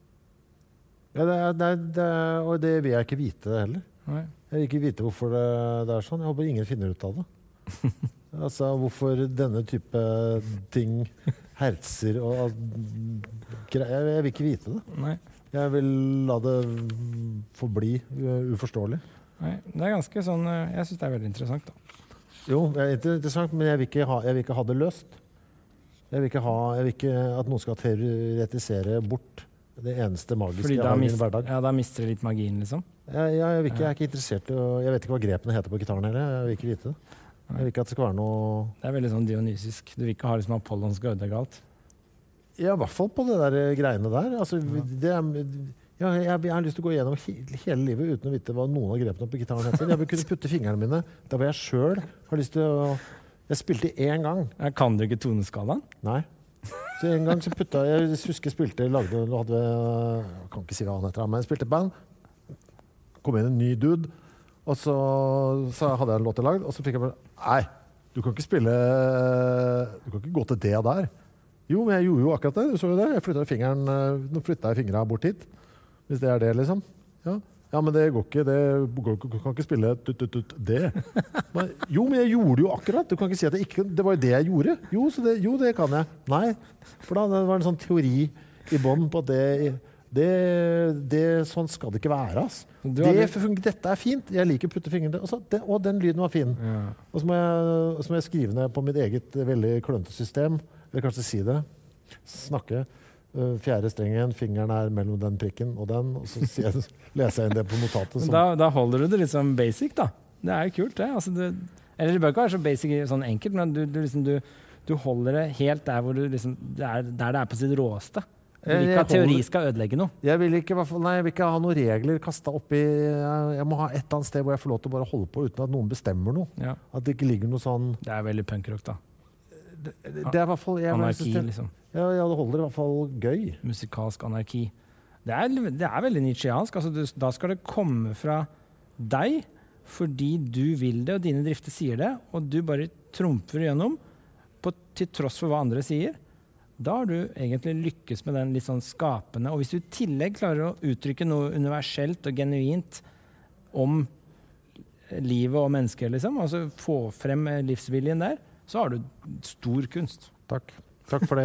Ja, og det vil jeg ikke vite heller. Nei. Jeg vil ikke vite hvorfor det sånn. Jeg håper ingen finner ut av det. Altså, hvorfor denne type ting hertser og jeg vil ikke vite det. Nei. Jeg vil la det forbli uforståelig. Nei, det ganske sånn, jeg synes det veldig interessant da. Jo, det interessant, men jeg vil ikke ha det løst. Jeg vil ikke at noen skal teoretisere bort det eneste magiske jeg har I min hverdag. Ja, da mister det litt magien, liksom. Jeg er ikke interessert jeg vet ikke hva grepene heter på gitaren heller. Jeg vil ikke vite det. Jeg vil ikke at det skal være noe... Det veldig sånn dionysisk. Du vil ikke ha liksom Apollon skal ødelegge alt. Ja, i hvert fall på det der greiene der. Altså, jeg har lyst til å gå gjennom hele livet uten å vite hva noen av grepene på gitaren heter. Jeg vil kunne putte fingrene mine der hvor jeg selv har lyst til å... Jeg spilte en gang. Kan du ikke toneskalaen? Nei. Så en gang så putta jeg husker jeg spilte, jeg kan ikke si hva han heter, men jeg spilte band. Kom inn en ny dude, og så hadde jeg en låt jeg lagd, og så fikk jeg bare, nei, du kan ikke gå til det der. Jo, men jeg gjorde jo akkurat det, du så jo det. Nå flyttet jeg fingrene bort hit, hvis det det liksom. Ja, men det går ikke, du kan ikke spille det. Men, jo, men jeg gjorde det jo akkurat. Du kan ikke si at det var jo det jeg gjorde. Jo, det kan jeg. Nei, for da det var en sånn teori i bånd på at sånn skal det ikke være. Dette fint, jeg liker å putte fingrene. Og den lyden var fin. Ja. Og så må jeg skrive ned på mitt eget veldig klønete system, eller kanskje si det, snakke. Fjerde strengen, fingeren mellom den prikken og den, og så leser jeg inn det på notatet. Da holder du det litt sånn basic, da. Det jo kult, det. Altså, eller det bør ikke være så basic sånn enkelt, men du holder det helt der hvor liksom, der det på sitt råeste. Du vil ikke at teori skal ødelegge noe. Jeg vil ikke ha noen regler kastet oppi. Jeg må ha et eller annet sted hvor jeg får lov til å bare holde på uten at noen bestemmer noe. Ja. At det ikke ligger noe sånn... Det veldig punkrock, da. Det i hvert fall... Anarki, liksom. Ja, det holder i hvert fall gøy. Musikalsk anarki. Det veldig nietzscheansk. Altså, da skal det komme fra deg, fordi du vil det, og dine drifter sier det, og du bare trumfer igjennom, til tross for hva andre sier. Da har du egentlig lykkes med den litt sånn skapende. Og hvis du i tillegg klarer å uttrykke noe universelt og genuint om livet og mennesker, liksom, altså få frem livsviljen der, så har du stor kunst. Takk for det.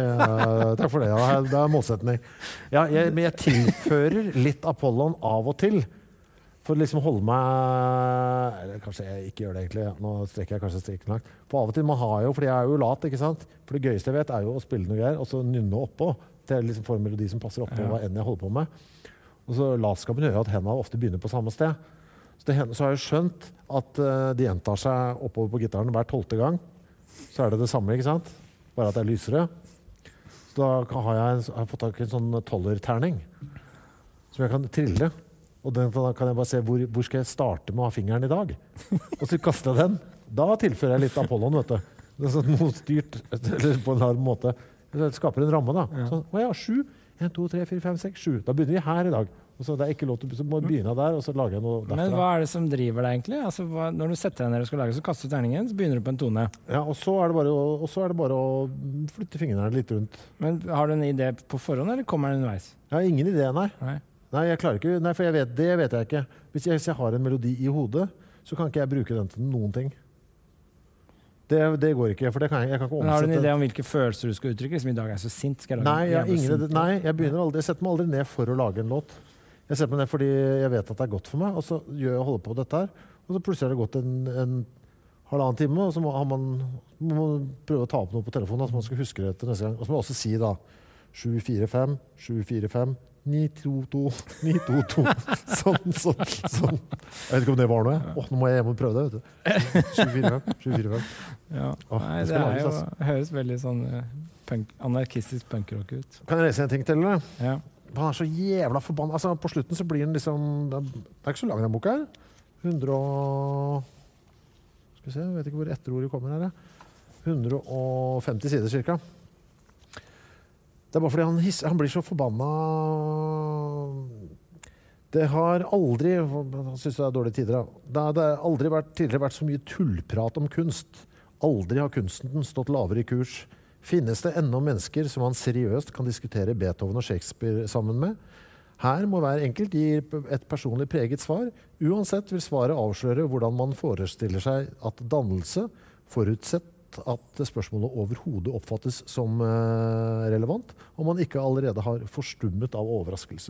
Ja, det målsetning. Ja, men jeg tilfører litt Apollon av og til, for liksom holde meg... Eller kanskje jeg ikke gjør det egentlig. Nå strekker jeg kanskje strikken langt. For av og til man har jo, fordi jeg jo lat, ikke sant? For det gøyeste jeg vet jo å spille noe greier, og så nynne oppå. Det liksom for en melodi som passer oppå hva enn jeg holder på med. Og så latskapen gjør at hendene ofte begynner på samme sted. Så har jeg skjønt at de gjentar seg oppover på gitaren hver 12. gang. Så det samme, ikke sant? Bare at det lysere. Så da har jeg fått tak i en sånn 12-terning som jeg kan trille. Og da kan jeg bare se hvor skal jeg starte med å ha fingeren i dag. Og så kaster jeg den. Da tilfører jeg litt Apollon, vet du. Det sånn motstyrt, eller på en annen måte. Det skaper en ramme, da. Sånn, 7. 1, 2, 3, 4, 5, 6, 7. Da begynner vi her i dag. Og så det ikke lov til å begynne der, og så lager jeg noe derfra. Men hva det som driver deg egentlig? Altså, når du setter deg ned og skal lage, så kaster du terningen, så begynner du på en tone. Ja, og så det bare å flytte fingrene litt rundt. Men har du en idé på forhånd, eller kommer den underveis? Jeg har ingen idé, nei. Nei, jeg klarer ikke, for det vet jeg ikke. Hvis jeg har en melodi i hodet, så kan ikke jeg bruke den til noen ting. Det går ikke, for jeg kan ikke omsette. Men har du en idé om hvilke følelser du skal uttrykke, som i dag så sint? Nei, jeg setter meg aldri ned for å lage en låt. Jeg setter meg ned fordi jeg vet at det godt for meg, og så holder jeg på dette her, og så plutselig har det gått en halvannen time, og så må man prøve å ta opp noe på telefonen, så man skal huske det til neste gang. Og så må jeg også si da, 745, 745, 922, 922, sånn. Jeg vet ikke om det var noe. Nå må jeg hjem og prøve det, vet du. 745. Ja. Nei, det høres veldig sånn anarkistisk punkrock ut. Kan jeg lese en ting til, eller? Ja. Han så jævla forbannet. Altså, på slutten så blir den liksom... Det ikke så lang den boka her. 100 og... Skal vi se, jeg vet ikke hvor etterordet kommer her. 150 sider cirka. Det bare fordi han blir så forbannet. Det har aldri... Jeg synes det dårlige tider, da. Det har aldri tidligere vært så mye tullprat om kunst. Aldri har kunsten stått lavere i kurs. Finnes det ennå mennesker som man seriøst kan diskutere Beethoven og Shakespeare sammen med? Her må hver enkelt gi et personlig preget svar. Uansett vil svaret avsløre hvordan man forestiller seg at dannelse, forutsett at spørsmålet overhodet oppfattes som relevant, og man ikke allerede har forstummet av overraskelse.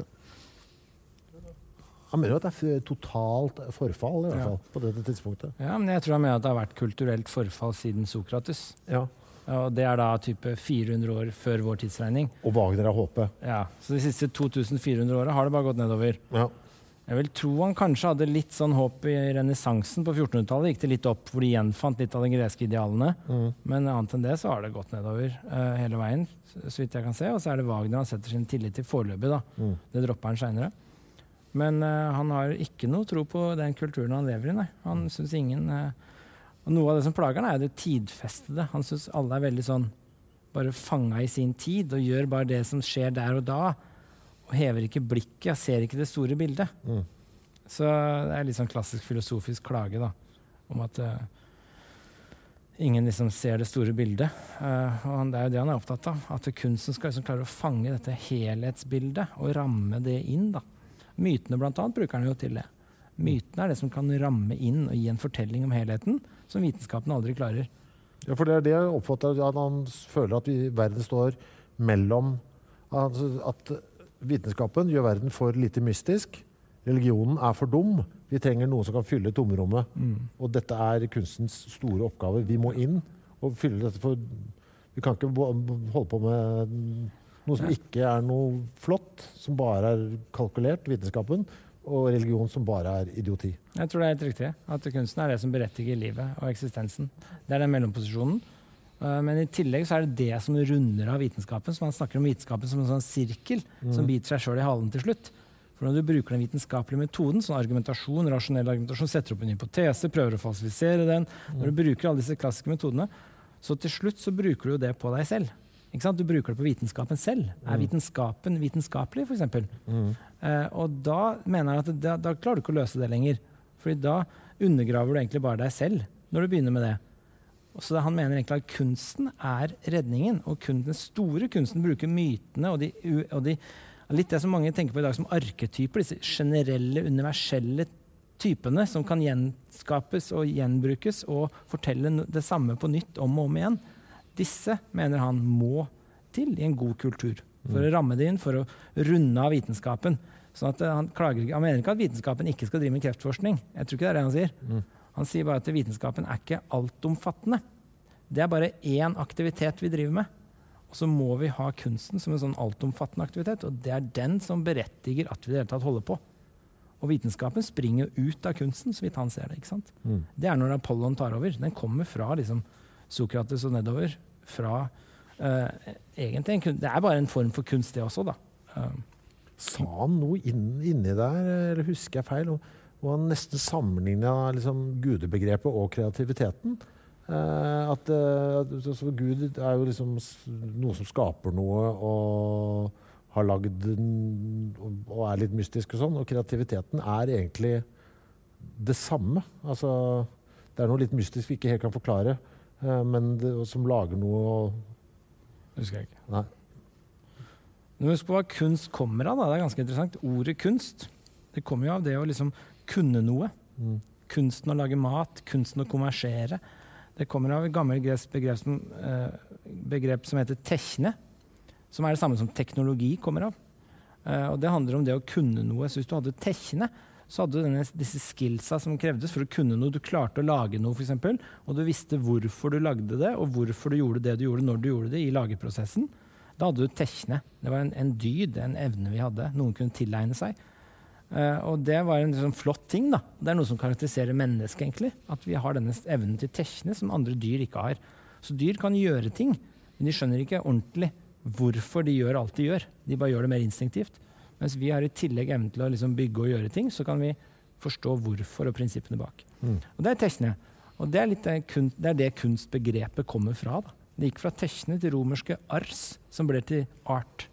Han mener jo at det totalt forfall, i hvert fall, på dette tidspunktet. Ja, men jeg tror han mener at det har vært kulturelt forfall siden Sokrates. Ja. Og det da type 400 år før vår tidsregning. Og Wagner håpet. Ja, så de siste 2400 årene har det bare gått nedover. Ja. Jeg vil tro han kanskje hadde litt sånn håp i renessansen på 1400-tallet. Gikk det litt opp, hvor de gjenfant litt av de greske idealene. Men annet enn det så har det gått nedover hele veien, så vidt jeg kan se. Og så er det Wagner han setter sin tillit til foreløpig, da. Det dropper han senere. Men han har ikke noe tro på den kulturen han lever i, nei. Han synes ingen... og noe av det som plager han er det tidfestede. Han synes alle er veldig sånn bare fanget i sin tid, og gjør bare det som skjer der og da. Og hever ikke blikket, ser ikke det store bildet. Så det er litt sånn klassisk filosofisk klage da, om at ingen liksom ser det store bildet. Og det er jo det han er opptatt av, at kunsten skal liksom klare å fange dette helhetsbildet og ramme det inn da. Mytene blant annet bruker han jo til det. Mytene er det som kan ramme inn og gi en fortelling om helheten, som vitenskapen aldri klarer. Ja, for det er det jeg oppfatter, at han føler at verden står mellom, at vitenskapen gjør verden for lite mystisk, religionen er for dum, vi trenger noen som kan fylle tomrommet, og dette er kunstens store oppgave. Vi må inn og fylle dette, for vi kan ikke holde på med noe som ikke er noe flott, som bare er kalkulert, vitenskapen, og religion som bare er idioti. Jeg tror det er helt riktig, at kunsten er det som berettiger livet og eksistensen. Det er den mellomposisjonen. Men i tillegg så er det det som runder av vitenskapen, så man snakker om vitenskapen som en sånn sirkel som biter seg selv i halen til slutt. For når du bruker den vitenskapelige metoden, sånn argumentasjon, rasjonell argumentasjon, setter opp en hypotese, prøver å falsifisere den, når du bruker alle disse klassiske metodene, så til slutt så bruker du det på deg selv. Ikke sant? Du bruker det på vitenskapen selv. Er vitenskapen vitenskapelig, for eksempel? Og da mener jeg at da klarer du ikke å løse det lenger. Fordi da undergraver du egentlig bare deg selv når du begynner med det. Og så han mener egentlig at kunsten er redningen, og den store kunsten bruker mytene og litt det som mange tenker på i dag som arketyper, disse generelle, universelle typene som kan gjenskapes og gjenbrukes og fortelle det samme på nytt om og om igjen. Disse mener han må til i en god kultur for å ramme det inn, for å runde av vitenskapen. Sånn at han mener ikke at vitenskapen ikke skal drive med kreftforskning. Jeg tror ikke det er det han sier. Han sier bare at vitenskapen er ikke altomfattende. Det er bare én aktivitet vi driver med. Og så må vi ha kunsten som en sånn altomfattende aktivitet, og det er den som berettiger at vi i det hele tatt holder på. Og vitenskapen springer ut av kunsten, så vidt han ser det, ikke sant? Det er når Apollon tar over. Den kommer fra liksom Sokrates og nedover, fra egentlig det er bare en form for kunst det også da. Sa han noe inni der, eller husker jeg feil, og han nesten sammenlignet liksom gudebegrepet og kreativiteten. At Gud er jo liksom noe som skaper noe og har lagd og er litt mystisk og sånn, og kreativiteten er egentlig det samme. Altså, det er noe litt mystisk vi ikke helt kan forklare, men som lager noe. Husker jeg ikke. Nei. Nå husk på hva kunst kommer av da, det er ganske interessant. Ordet kunst, det kommer jo av det å liksom kunne noe. Kunsten å lage mat, kunsten å kommersere. Det kommer av et gammelt gresk begrep som heter techne, som er det samme som teknologi kommer av. Og det handler om det å kunne noe. Så hvis du hadde techne, så hadde du disse skillsa som krevdes for å kunne noe. Du klarte å lage noe, for eksempel, og du visste hvorfor du lagde det, og hvorfor du gjorde det du gjorde når du gjorde det i lagerprosessen. Da hadde du techne. Det var en dyd, en evne vi hadde. Noen kunne tilegne seg. Og det var en sånn flott ting da. Det er noe som karakteriserer mennesket egentlig. At vi har denne evnen til techne som andre dyr ikke har. Så dyr kan gjøre ting, men de skjønner ikke ordentlig hvorfor de gjør alt de gjør. De bare gjør det mer instinktivt. Mens vi har i tillegg evnen til å liksom bygge og gjøre ting, så kan vi forstå hvorfor og prinsippene bak. Og det er techne. Og det er det kunstbegrepet kommer fra da. Det gikk fra techne til romerske ars, som ble til art.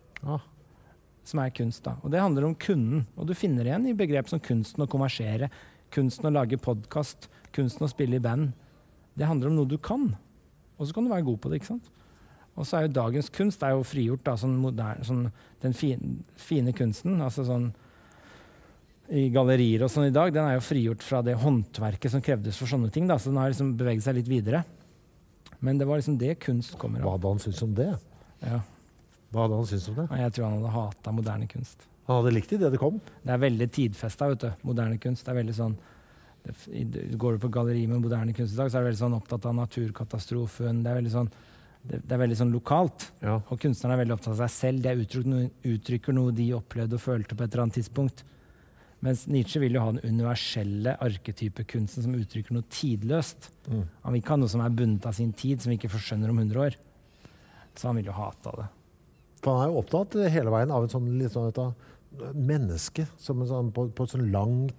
Som er kunst da. Og det handler om kunden. Og du finner igjen i begrep som kunsten å kommersere, kunsten å lage podcast, kunsten å spille i band. Det handler om noe du kan. Og så kan du være god på det, ikke sant? Og så er jo dagens kunst er jo frigjort da, sånn moderne, sånn, den fine kunsten, altså sånn i gallerier og sånn i dag, den er jo frigjort fra det håndverket som krevdes for sånne ting da, så den har liksom beveget seg litt videre. Men det var liksom det kunst kommer av. Hva hadde han syntes om det? Ja. Hva hadde han syntes om det? Jeg tror han hadde hatet moderne kunst. Han hadde likt det kom? Det er veldig tidfestet, vet du, moderne kunst. Det er veldig sånn, går du på galleri med moderne kunst i dag, så er det veldig sånn opptatt av naturkatastrofen, det er veldig sånn lokalt, og kunstnerne er veldig opptatt av seg selv, de uttrykker noe de opplevde og følte på et eller annet tidspunkt. Mens Nietzsche vil jo ha den universelle arketypekunsten som uttrykker noe tidløst. Han vil ikke ha noe som bundet av sin tid, som vi ikke forskjønner om 100 år. Så han vil jo hate av det. For han jo opptatt hele veien av en sånn, litt sånn menneske, som en sånn, på et sånn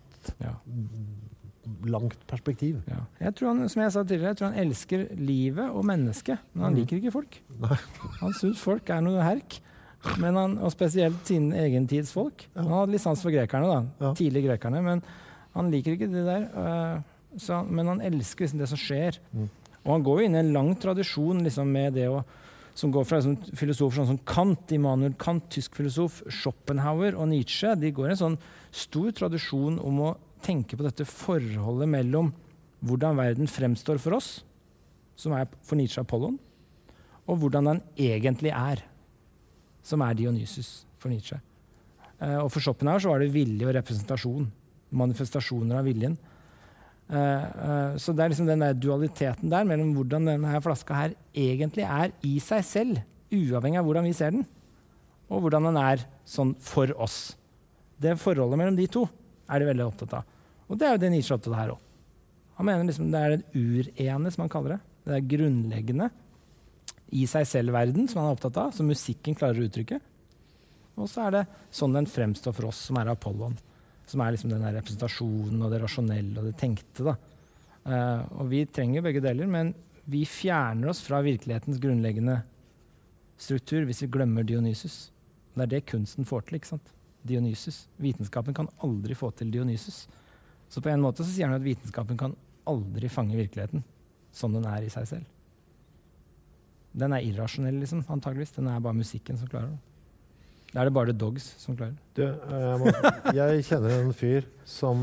langt perspektiv. Ja. Jeg tror han, som jeg sa tidligere, jeg tror han elsker livet og mennesket, men han liker ikke folk. Nei. Han synes folk noe herk. Men og spesielt sin egen tids folk. Han hadde litt sans for grekerne, da. Tidlig grekerne, men han liker ikke det der. Men han elsker liksom det som skjer. Og han går jo inn i en lang tradisjon liksom, med det som går fra liksom, filosofer sånn som Kant, Immanuel Kant, tysk filosof, Schopenhauer og Nietzsche. De går i en sånn stor tradisjon om å tenke på dette forholdet mellom hvordan verden fremstår for oss, som for Nietzsche Apollon, og hvordan den egentlig som Dionysus for Nietzsche. Og for Schopenhauer så var det vilje og representasjon, manifestasjoner av viljen. Så det liksom den der dualiteten der mellom hvordan denne flaska her egentlig i seg selv, uavhengig av hvordan vi ser den, og hvordan den sånn for oss. Det forholdet mellom de to de veldig opptatt av. Og det jo det Nietzsche er opptatt av her også. Han mener liksom det den urene, som han kaller det. Det grunnleggende i seg selv-verden, som han opptatt av, som musikken klarer å uttrykke. Og så det sånn den fremstår for oss, som Apollon, som liksom den der representasjonen og det rasjonelle og det tenkte. Da. Og vi trenger begge deler, men vi fjerner oss fra virkelighetens grunnleggende struktur hvis vi glemmer Dionysus. Det det kunsten får til, ikke sant? Dionysus. Vitenskapen kan aldri få til Dionysus. Så på en måte så sier han at vitenskapen kan aldri fange virkeligheten som den i seg selv. Den irrasjonell, liksom, antageligvis. Den bare musikken som klarer det. Det det bare The Dogs som klarer. Jeg kjenner en fyr som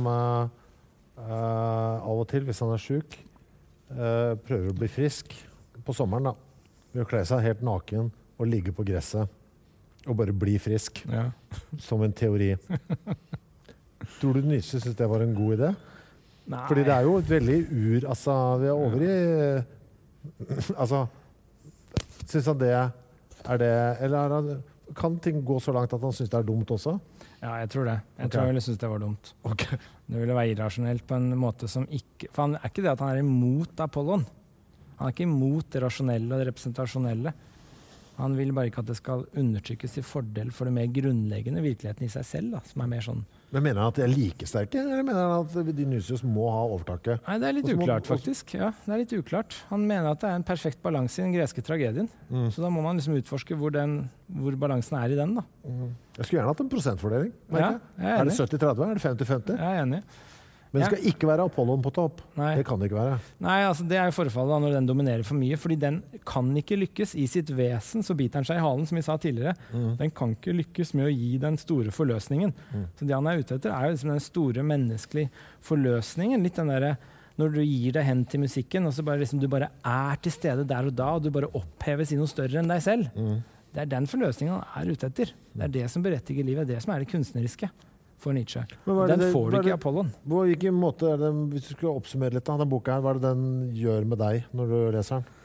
av og til, hvis han syk, prøver å bli frisk på sommeren, da. Ved å kle seg helt naken og ligge på gresset og bare bli frisk. Ja. Som en teori. Tror du Nietzsche synes det var en god idé? Nei. Fordi det jo et veldig altså, vi over i altså, synes han det det, eller kan ting gå så langt at han synes det dumt også? Ja, jeg tror det. Jeg tror jeg ville synes det var dumt. Okay. Det ville være irrasjonelt på en måte som ikke... For han ikke det at han imot Apollon. Han ikke imot det rasjonelle og det representasjonelle. Han vil bare ikke at det skal undertrykkes til fordel for det mer grunnleggende virkeligheten i seg selv, da, som mer sånn... Men mener han at de like sterke, eller mener han at Dionysius må ha overtaket? Nei, det litt uklart, faktisk. Ja, det litt uklart. Han mener at det en perfekt balanse i den greske tragedien. Så da må man liksom utforske hvor balansen i den, da. Jeg skulle gjerne hatt en prosentfordeling. Ja, det 70-30? Det 50-50? Jeg enig. Men det skal ikke være Apollon på topp. Nei. Det kan det ikke være. Nei, altså det jo forfallet da, når den dominerer for mye, fordi den kan ikke lykkes i sitt vesen, så biter den seg i halen, som vi sa tidligere. Den kan ikke lykkes med å gi den store forløsningen. Så det han ute etter jo liksom den store menneskelige forløsningen, litt den der, når du gir deg hen til musikken, og så bare, liksom, du bare til stede der og da, og du bare oppheves i noe større enn deg selv. Det den forløsningen han ute etter. Det det som berettiger livet, det som det kunstneriske. For Nietzsche. Den får du ikke i Apollon. På hvilken måte hvis du skulle oppsummere litt av denne boka her, hva det den gjør med deg når du leser den?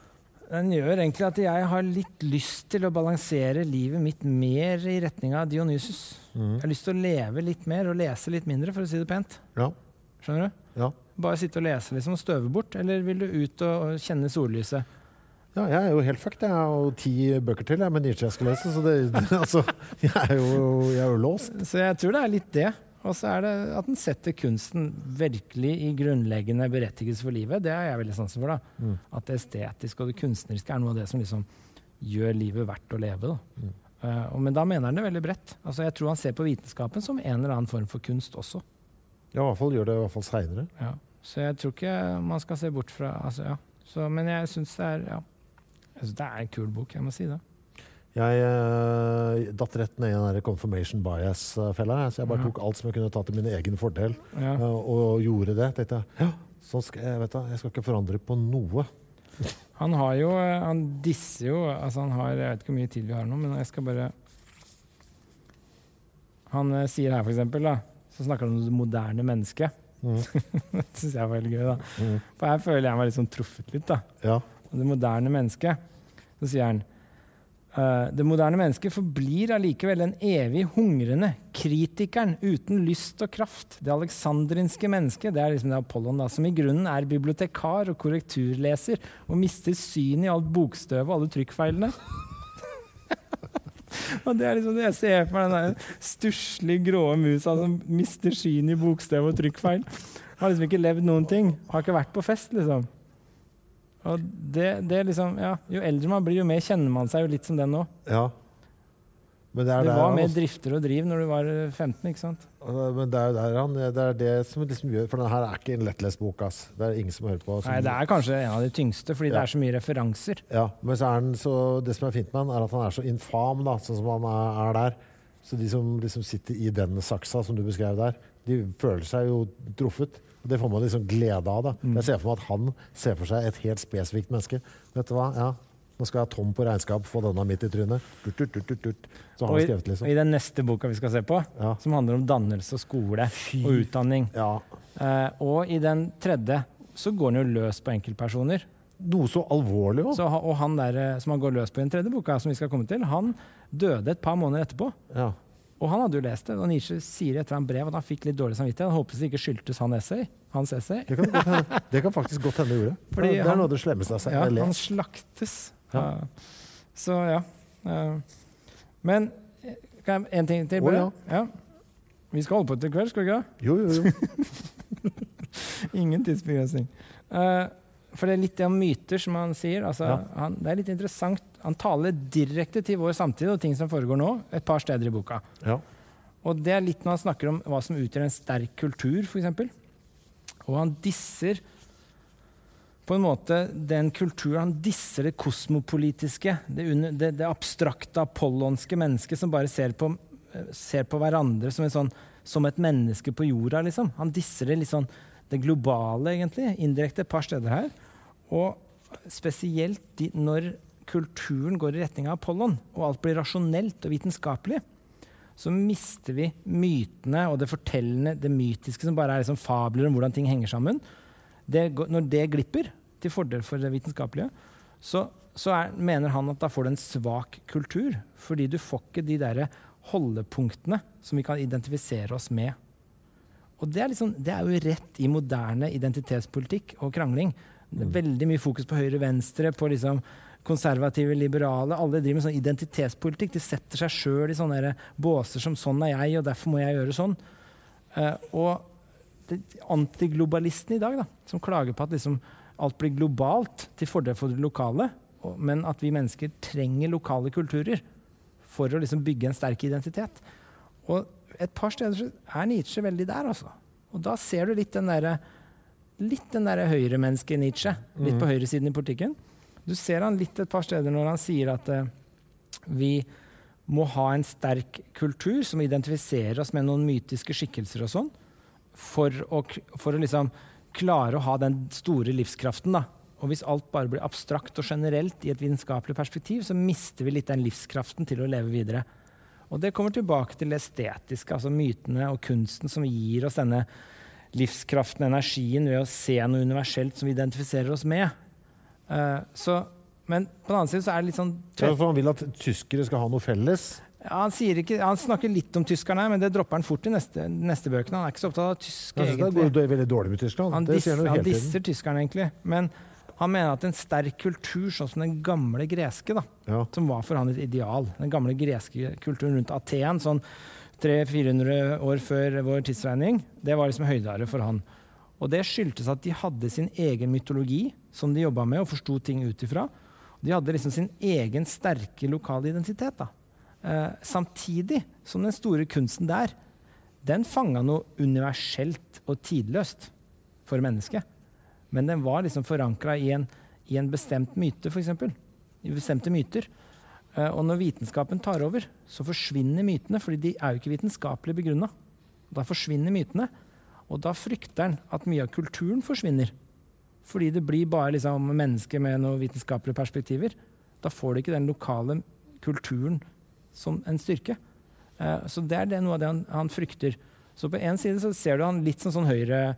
Den gjør egentlig at jeg har litt lyst til å balansere livet mitt mer i retning av Dionysus. Jeg har lyst til å leve litt mer og lese litt mindre, for å si det pent. Ja. Skjønner du? Ja. Bare sitte og lese liksom, og støve bort, eller vil du ut og kjenne sollyset? Ja, jeg jo helt fucked. Jeg har jo 10 bøker til med Nietzsche jeg skal lese, så altså, jeg jo låst. Så jeg tror det litt det. Og så det at den setter kunsten virkelig i grunnleggende berettigelse for livet. Det har jeg veldig sansen for. Da. At det estetiske og det kunstneriske noe av det som liksom gjør livet verdt å leve. Da. Men da mener han det veldig bredt. Altså, jeg tror han ser på vitenskapen som en eller annen form for kunst også. Ja, i hvert fall gjør det i hvert fall senere. Ja. Så jeg tror ikke man skal se bort fra... Altså, ja. Så, men jeg synes det ja. Jeg synes det en kul bok, jeg må si det. Jeg datt rett ned i den der confirmation bias-fella, så jeg bare tok alt som jeg kunne ta til min egen fordel, og gjorde det. Tenkte jeg, så skal jeg skal ikke forandre på noe. Han har jo, han disser jo, altså han har, jeg vet ikke hvor mye tid vi har nå, men jeg skal bare... Han sier her for eksempel, da, så snakker han om det moderne mennesket. Det synes jeg var veldig gøy, da. For her føler jeg meg litt sånn truffet litt, da. Ja. Det moderne mennesket, så sier han Det moderne mennesket forblir allikevel den evig hungrende kritikeren uten lyst og kraft. Det alexandrinske mennesket, det liksom det Apollon da, som i grunnen bibliotekar og korrekturleser og mister syn i alt bokstøv og alle trykkfeilene. Og det liksom det jeg ser for meg, den der stusslig grå musa som mister syn i bokstøv og trykkfeil. Har liksom ikke levd noen ting, har ikke vært på fest liksom. Og det liksom, ja, jo eldre man blir, jo mer kjenner man seg jo litt som den nå. Ja. Men det var mer drifter og driv når du var 15, ikke sant? Men det er det som liksom gjør, for denne her ikke en lettlest bok, ass. Det ingen som hører på. Nei, det kanskje en av de tyngste, fordi det så mye referanser. Ja, men så det som fint med han, at han så infam, da, sånn som han der. Så de som liksom sitter i den saksa som du beskrev der, de føler seg jo truffet. Det får man liksom glede av. Da. Jeg ser for meg at han ser for seg et helt spesifikt menneske. Vet du hva? Ja, nå skal jeg ha Tom på regnskap, få denne midt i trynet. Så har han skrevet liksom. Og i den neste boka vi skal se på, som handler om dannelse og skole og utdanning. Ja. Og i den tredje så går han jo løs på enkeltpersoner. Noe så alvorlig også. Og han der som han går løs på i den tredje boka, som vi skal komme til, han døde et par måneder etterpå. Ja. Og han hadde jo lest det, og Nietzsche sier etter en brev at han fikk litt dårlig samvittighet. Han håpet det ikke skyldtes hans essay. Det kan faktisk godt hende gjorde. Det noe av det slemmeste jeg har lest. Han slaktes. Ja. Så ja. Men en ting til, bare. Ja. Vi skal holde på til kveld, skal vi ikke? Jo. Ingen tidsbegrensning. For det litt det om myter, som han sier. Altså, det litt interessant. Han taler direkte til vår samtid og ting som foregår nå, et par steder i boka. Ja. Og det litt når han snakker om hva som utgjør en sterk kultur, for eksempel. Og han disser på en måte den kulturen, han disser det kosmopolitiske, det abstrakte, apollonske mennesket som bare ser på hverandre som et menneske på jorda, liksom. Han disser det litt sånn, det globale egentlig, indirekte et par steder her. Og spesielt når kulturen går i retning av Apollon, og alt blir rasjonelt og vitenskapelig, så mister vi mytene og det fortellende, det mytiske som bare liksom fabler om hvordan ting henger sammen. Når det glipper til fordel for det vitenskapelige, så mener han at da får du en svak kultur, fordi du får ikke de der holdepunktene som vi kan identifisere oss med. Og det er jo rett i moderne identitetspolitikk og krangling. Det er veldig mye fokus på høyre-venstre, på liksom konservative, liberale. Alle driver med sånn identitetspolitikk. De setter seg selv i sånne båser som sånn er jeg, og derfor må jeg gjøre sånn. Og antiglobalistene i dag, da, som klager på at liksom alt blir globalt til fordel for det lokale, men at vi mennesker trenger lokale kulturer for å liksom bygge en sterk identitet. Og et par steder er Nietzsche veldig der, altså. Og da ser du litt den der høyremennesket Nietzsche, litt på høyresiden i politikken. Du ser han litt et par steder når han sier at vi må ha en sterk kultur som identifiserer oss med noen mytiske skikkelser og sånn, for å liksom klare å ha den store livskraften, da. Og hvis alt bare blir abstrakt og generelt i et vitenskapelig perspektiv, så mister vi litt den livskraften til å leve videre. Og det kommer tilbake til det estetiske, altså mytene og kunsten som gir oss denne livskraften, energien, ved å se noe universelt som vi identifiserer oss med. Men på den annen side så er det litt sånn... For han vil at tyskere skal ha noe felles? Ja, han snakker litt om tyskerne, men det dropper han fort i neste bøkene. Han er ikke så opptatt av tysk, egentlig. Det er veldig dårlig med Tyskland. Han disser tyskerne, egentlig. Men han mener at en sterk kultur, sånn som den gamle greske, da, som var for han et ideal, den gamle greske kulturen rundt Aten, sånn 300-400 år før vår tidsregning, det var liksom høydere for han. Og det skyldtes at de hadde sin egen mytologi, som de jobbet med og forstod ting utifra. De hadde liksom sin egen sterke lokale identitet, da. Samtidig som den store kunsten der, den fanget noe universelt og tidløst for mennesket. Men den var liksom forankret i en bestemt myte, for eksempel. I bestemte myter. Og når vitenskapen tar over, så forsvinner mytene, fordi de er jo ikke vitenskapelig begrunnet. Da forsvinner mytene, og da frykter han at mye av kulturen forsvinner. Fordi det blir bare liksom mennesker med noen vitenskapelige perspektiver. Da får du ikke den lokale kulturen som en styrke. Så det er noe av det han frykter. Så på en side så ser du han litt sånn høyre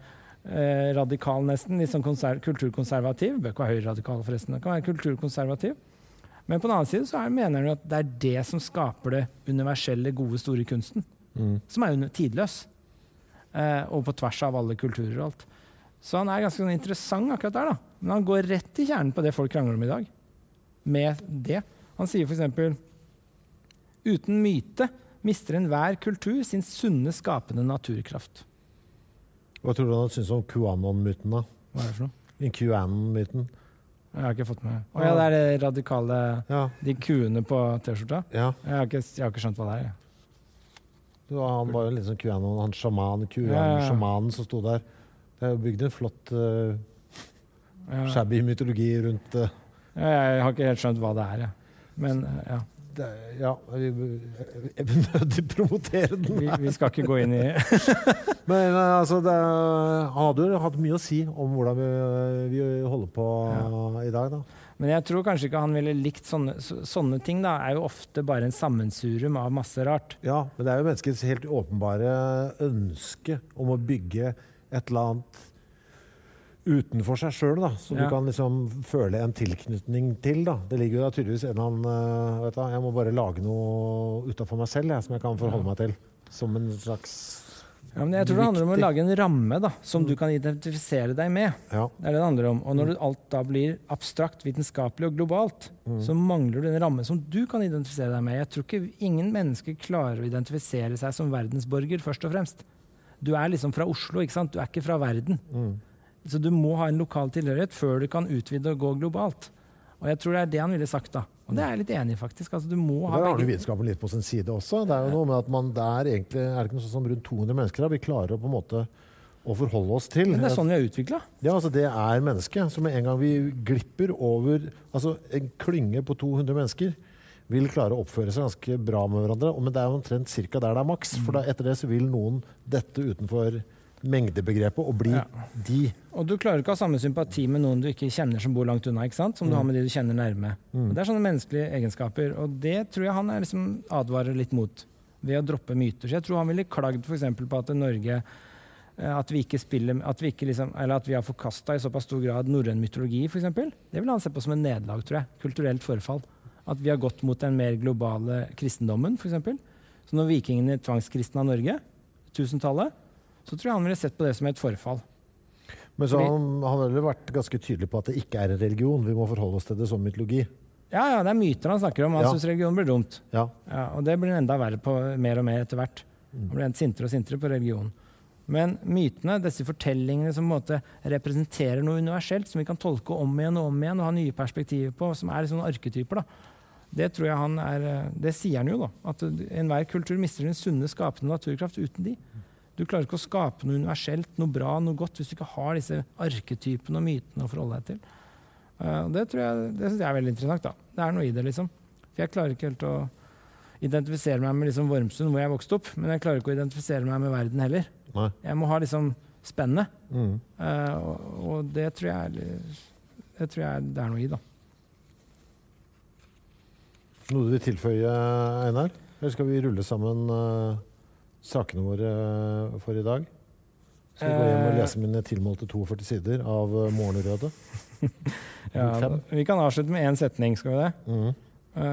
radikal nesten, litt sånn kulturkonservativ. Det bør ikke være høyre radikal forresten, det kan være kulturkonservativ. Men på den annen side så mener han jo at det det som skaper det universelle, gode, store kunsten. Som jo tidløs. Og på tvers av alle kulturer og alt. Så han ganske sånn interessant akkurat der, da. Men han går rett i kjernen på det folk krangler om i dag. Med det. Han sier for eksempel: uten myte mister enhver kultur sin sunne, skapende naturkraft. Hva tror du han synes om QAnon-myten da? Hva det for noe? QAnon-myten. Jeg har ikke fått med. Det det radikale, de kuene på T-skjorta. Ja. Jeg har ikke skjønt hva det jeg. Han var jo litt sånn QAnon, han sjamanen som stod der. Det jo bygd en flott shabby mytologi rundt Jeg har ikke helt skjønt hva det ja. Men vi nødig promotere den. Vi skal ikke gå inn i Men altså, han hadde jo hatt mye å si om hvordan vi holder på i dag da. Men jeg tror kanskje ikke han ville likt sånne ting da, jo ofte bare en sammensurum av masse rart. Ja, men det jo menneskets helt åpenbare ønske om å bygge et eller annet utenfor seg selv da, så du kan liksom føle en tilknytning til da. Det ligger jo da tydeligvis en eller annen, vet du, jeg må bare lage noe utenfor meg selv som jeg kan forholde meg til, som en slags men jeg tror det handler om å lage en ramme da, som du kan identifisere deg med. Det det handler om. Og når alt da blir abstrakt, vitenskapelig og globalt, så mangler du en ramme som du kan identifisere deg med. Jeg tror ikke ingen mennesker klarer å identifisere seg som verdensborger, først og fremst. Du liksom fra Oslo, ikke sant? Du ikke fra verden. Så du må ha en lokal tilhørighet før du kan utvide og gå globalt. Og jeg tror det det han ville sagt da. Og det jeg litt enig i faktisk. Altså, du må ha har du vitenskapen litt på sin side også. Det jo noe med at man egentlig, det ikke noe sånn som rundt 200 mennesker da, vi klarer å på en måte å forholde oss til. Men det sånn vi har utviklet. Ja, altså det mennesket som en gang vi glipper over, altså en klynge på 200 mennesker vil klare å oppføre seg ganske bra med hverandre, men det jo omtrent cirka der det maks, for da etter det så vil noen dette utenfor mengdebegrepet og bli de. Og du klarer ikke å ha samme sympati med noen du ikke kjenner som bor langt unna, ikke sant? Som du har med de du kjenner nærme. Og det sånne menneskelige egenskaper, og det tror jeg han liksom advarer litt mot ved å droppe myter. Så jeg tror han ville klagd for eksempel på at Norge, at vi ikke spiller, at vi ikke liksom, eller at vi har forkastet i såpass stor grad norrøn mytologi for eksempel. Det vil han se på som en nederlag, tror jeg. Kulturelt forfall. At vi har gått mot den mer globale kristendommen, for eksempel. Så når vikingene tvangskristna Norge, 1000-tallet, så tror jeg han ville sett på det som et forfall. Men så han har vært ganske tydelig på at det ikke en religion. Vi må forholde oss til det som mytologi. Ja, det myter han snakker om. Han synes religion blir dumt. Og det blir enda verre på mer og mer etter hvert. Han blir sintere og sintere på religion. Men mytene, disse fortellingene som på en måte representerer noe universelt, som vi kan tolke om igjen og ha nye perspektiver på, som litt sånne arketyper da. Det tror jeg han det sier han jo da, at enhver kultur mister sin sunne skapende naturkraft uten de. Du klarer ikke å skape noe universelt, noe bra, noe godt, hvis du ikke har disse arketypene og mytene å forholde deg til. Det synes jeg veldig interessant da. Det noe i det liksom. For jeg klarer ikke helt å identifisere meg med liksom Vormsund, hvor jeg vokste opp, men jeg klarer ikke å identifisere meg med verden heller. Nei. Jeg må ha liksom spennende. Og det tror jeg det noe i da. Noe du vil tilføye, Einar? Eller skal vi rulle sammen sakene våre for i dag? Skal vi gå hjem og lese mine tilmålte 42 sider av Morgenrøde? Vi kan avslutte med en setning, skal vi det?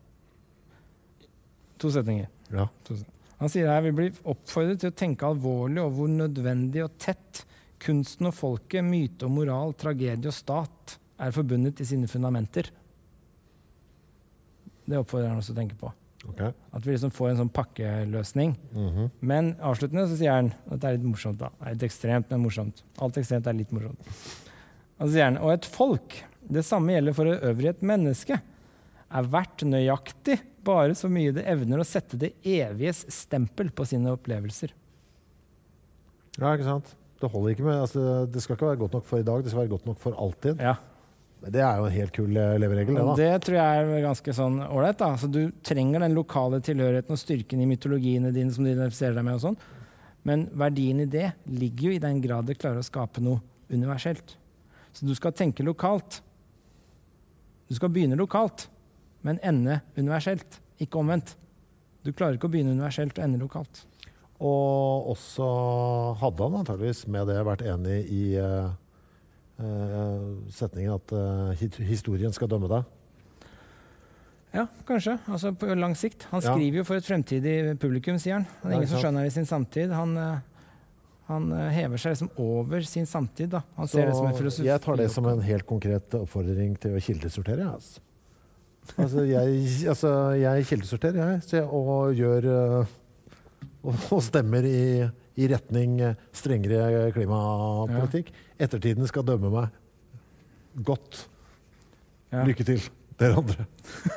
2 setninger. Ja. Han sier her, vi blir oppfordret til å tenke alvorlig over hvor nødvendig og tett kunsten og folket, myte og moral, tragedie og stat forbundet i sine fundamenter. Det oppfordrer han også å tenke på. Okay. At vi liksom får en sånn pakkeløsning. Men avsluttende så sier han, og dette litt morsomt da, det litt ekstremt, men morsomt. Alt ekstremt litt morsomt. Og så sier han, og et folk, det samme gjelder for øvrig et menneske, verdt nøyaktig bare så mye det evner å sette det eviges stempel på sine opplevelser. Ja, ikke sant? Det holder ikke med, altså, det skal ikke være godt nok for i dag, det skal være godt nok for alltid. Ja. Det jo en helt kul leveregel, det da. Det tror jeg ganske sånn ålreit da. Så du trenger den lokale tilhørigheten og styrken i mytologiene dine som du identifiserer deg med og sånn. Men verdien i det ligger jo i den grad det klarer å skape noe universelt. Så du skal tenke lokalt. Du skal begynne lokalt, men ende universelt, ikke omvendt. Du klarer ikke å begynne universelt og ende lokalt. Og også hadde han antageligvis med det vært enig i setningen at historien skal dømme deg? Ja, kanskje. Altså på lang sikt. Han skriver jo for et fremtidig publikum, sier han. Det er ingen som skjønner det i sin samtid. Han hever seg liksom over sin samtid. Da. Han ser det som en filosofi. Jeg tar det som en helt konkret oppfordring til å kildesortere. Altså, jeg kildesorterer, og gjør og stemmer i retning strengere klimapolitikk. Ettertiden skal dømme meg godt. Lykke til, dere andre.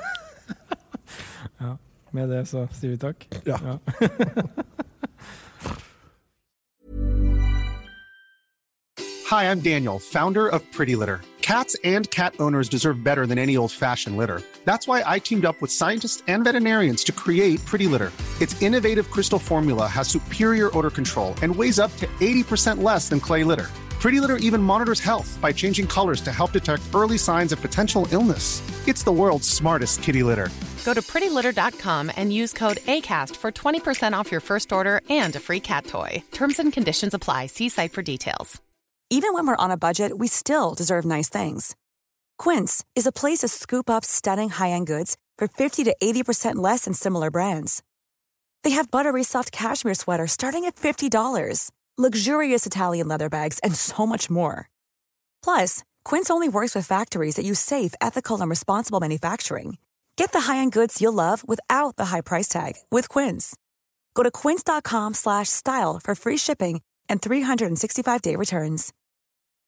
Ja, med det så sier vi takk. Ja. Hi, I'm Daniel, founder of Pretty Litter. Cats and cat owners deserve better than any old-fashioned litter. That's why I teamed up with scientists and veterinarians to create Pretty Litter. Its innovative crystal formula has superior odor control and weighs up to 80% less than clay litter. Pretty Litter even monitors health by changing colors to help detect early signs of potential illness. It's the world's smartest kitty litter. Go to prettylitter.com and use code ACAST for 20% off your first order and a free cat toy. Terms and conditions apply. See site for details. Even when we're on a budget, we still deserve nice things. Quince is a place to scoop up stunning high-end goods for 50 to 80% less than similar brands. They have buttery soft cashmere sweaters starting at $50, luxurious Italian leather bags, and so much more. Plus, Quince only works with factories that use safe, ethical, and responsible manufacturing. Get the high-end goods you'll love without the high price tag with Quince. Go to quince.com/style for free shipping and 365-day returns.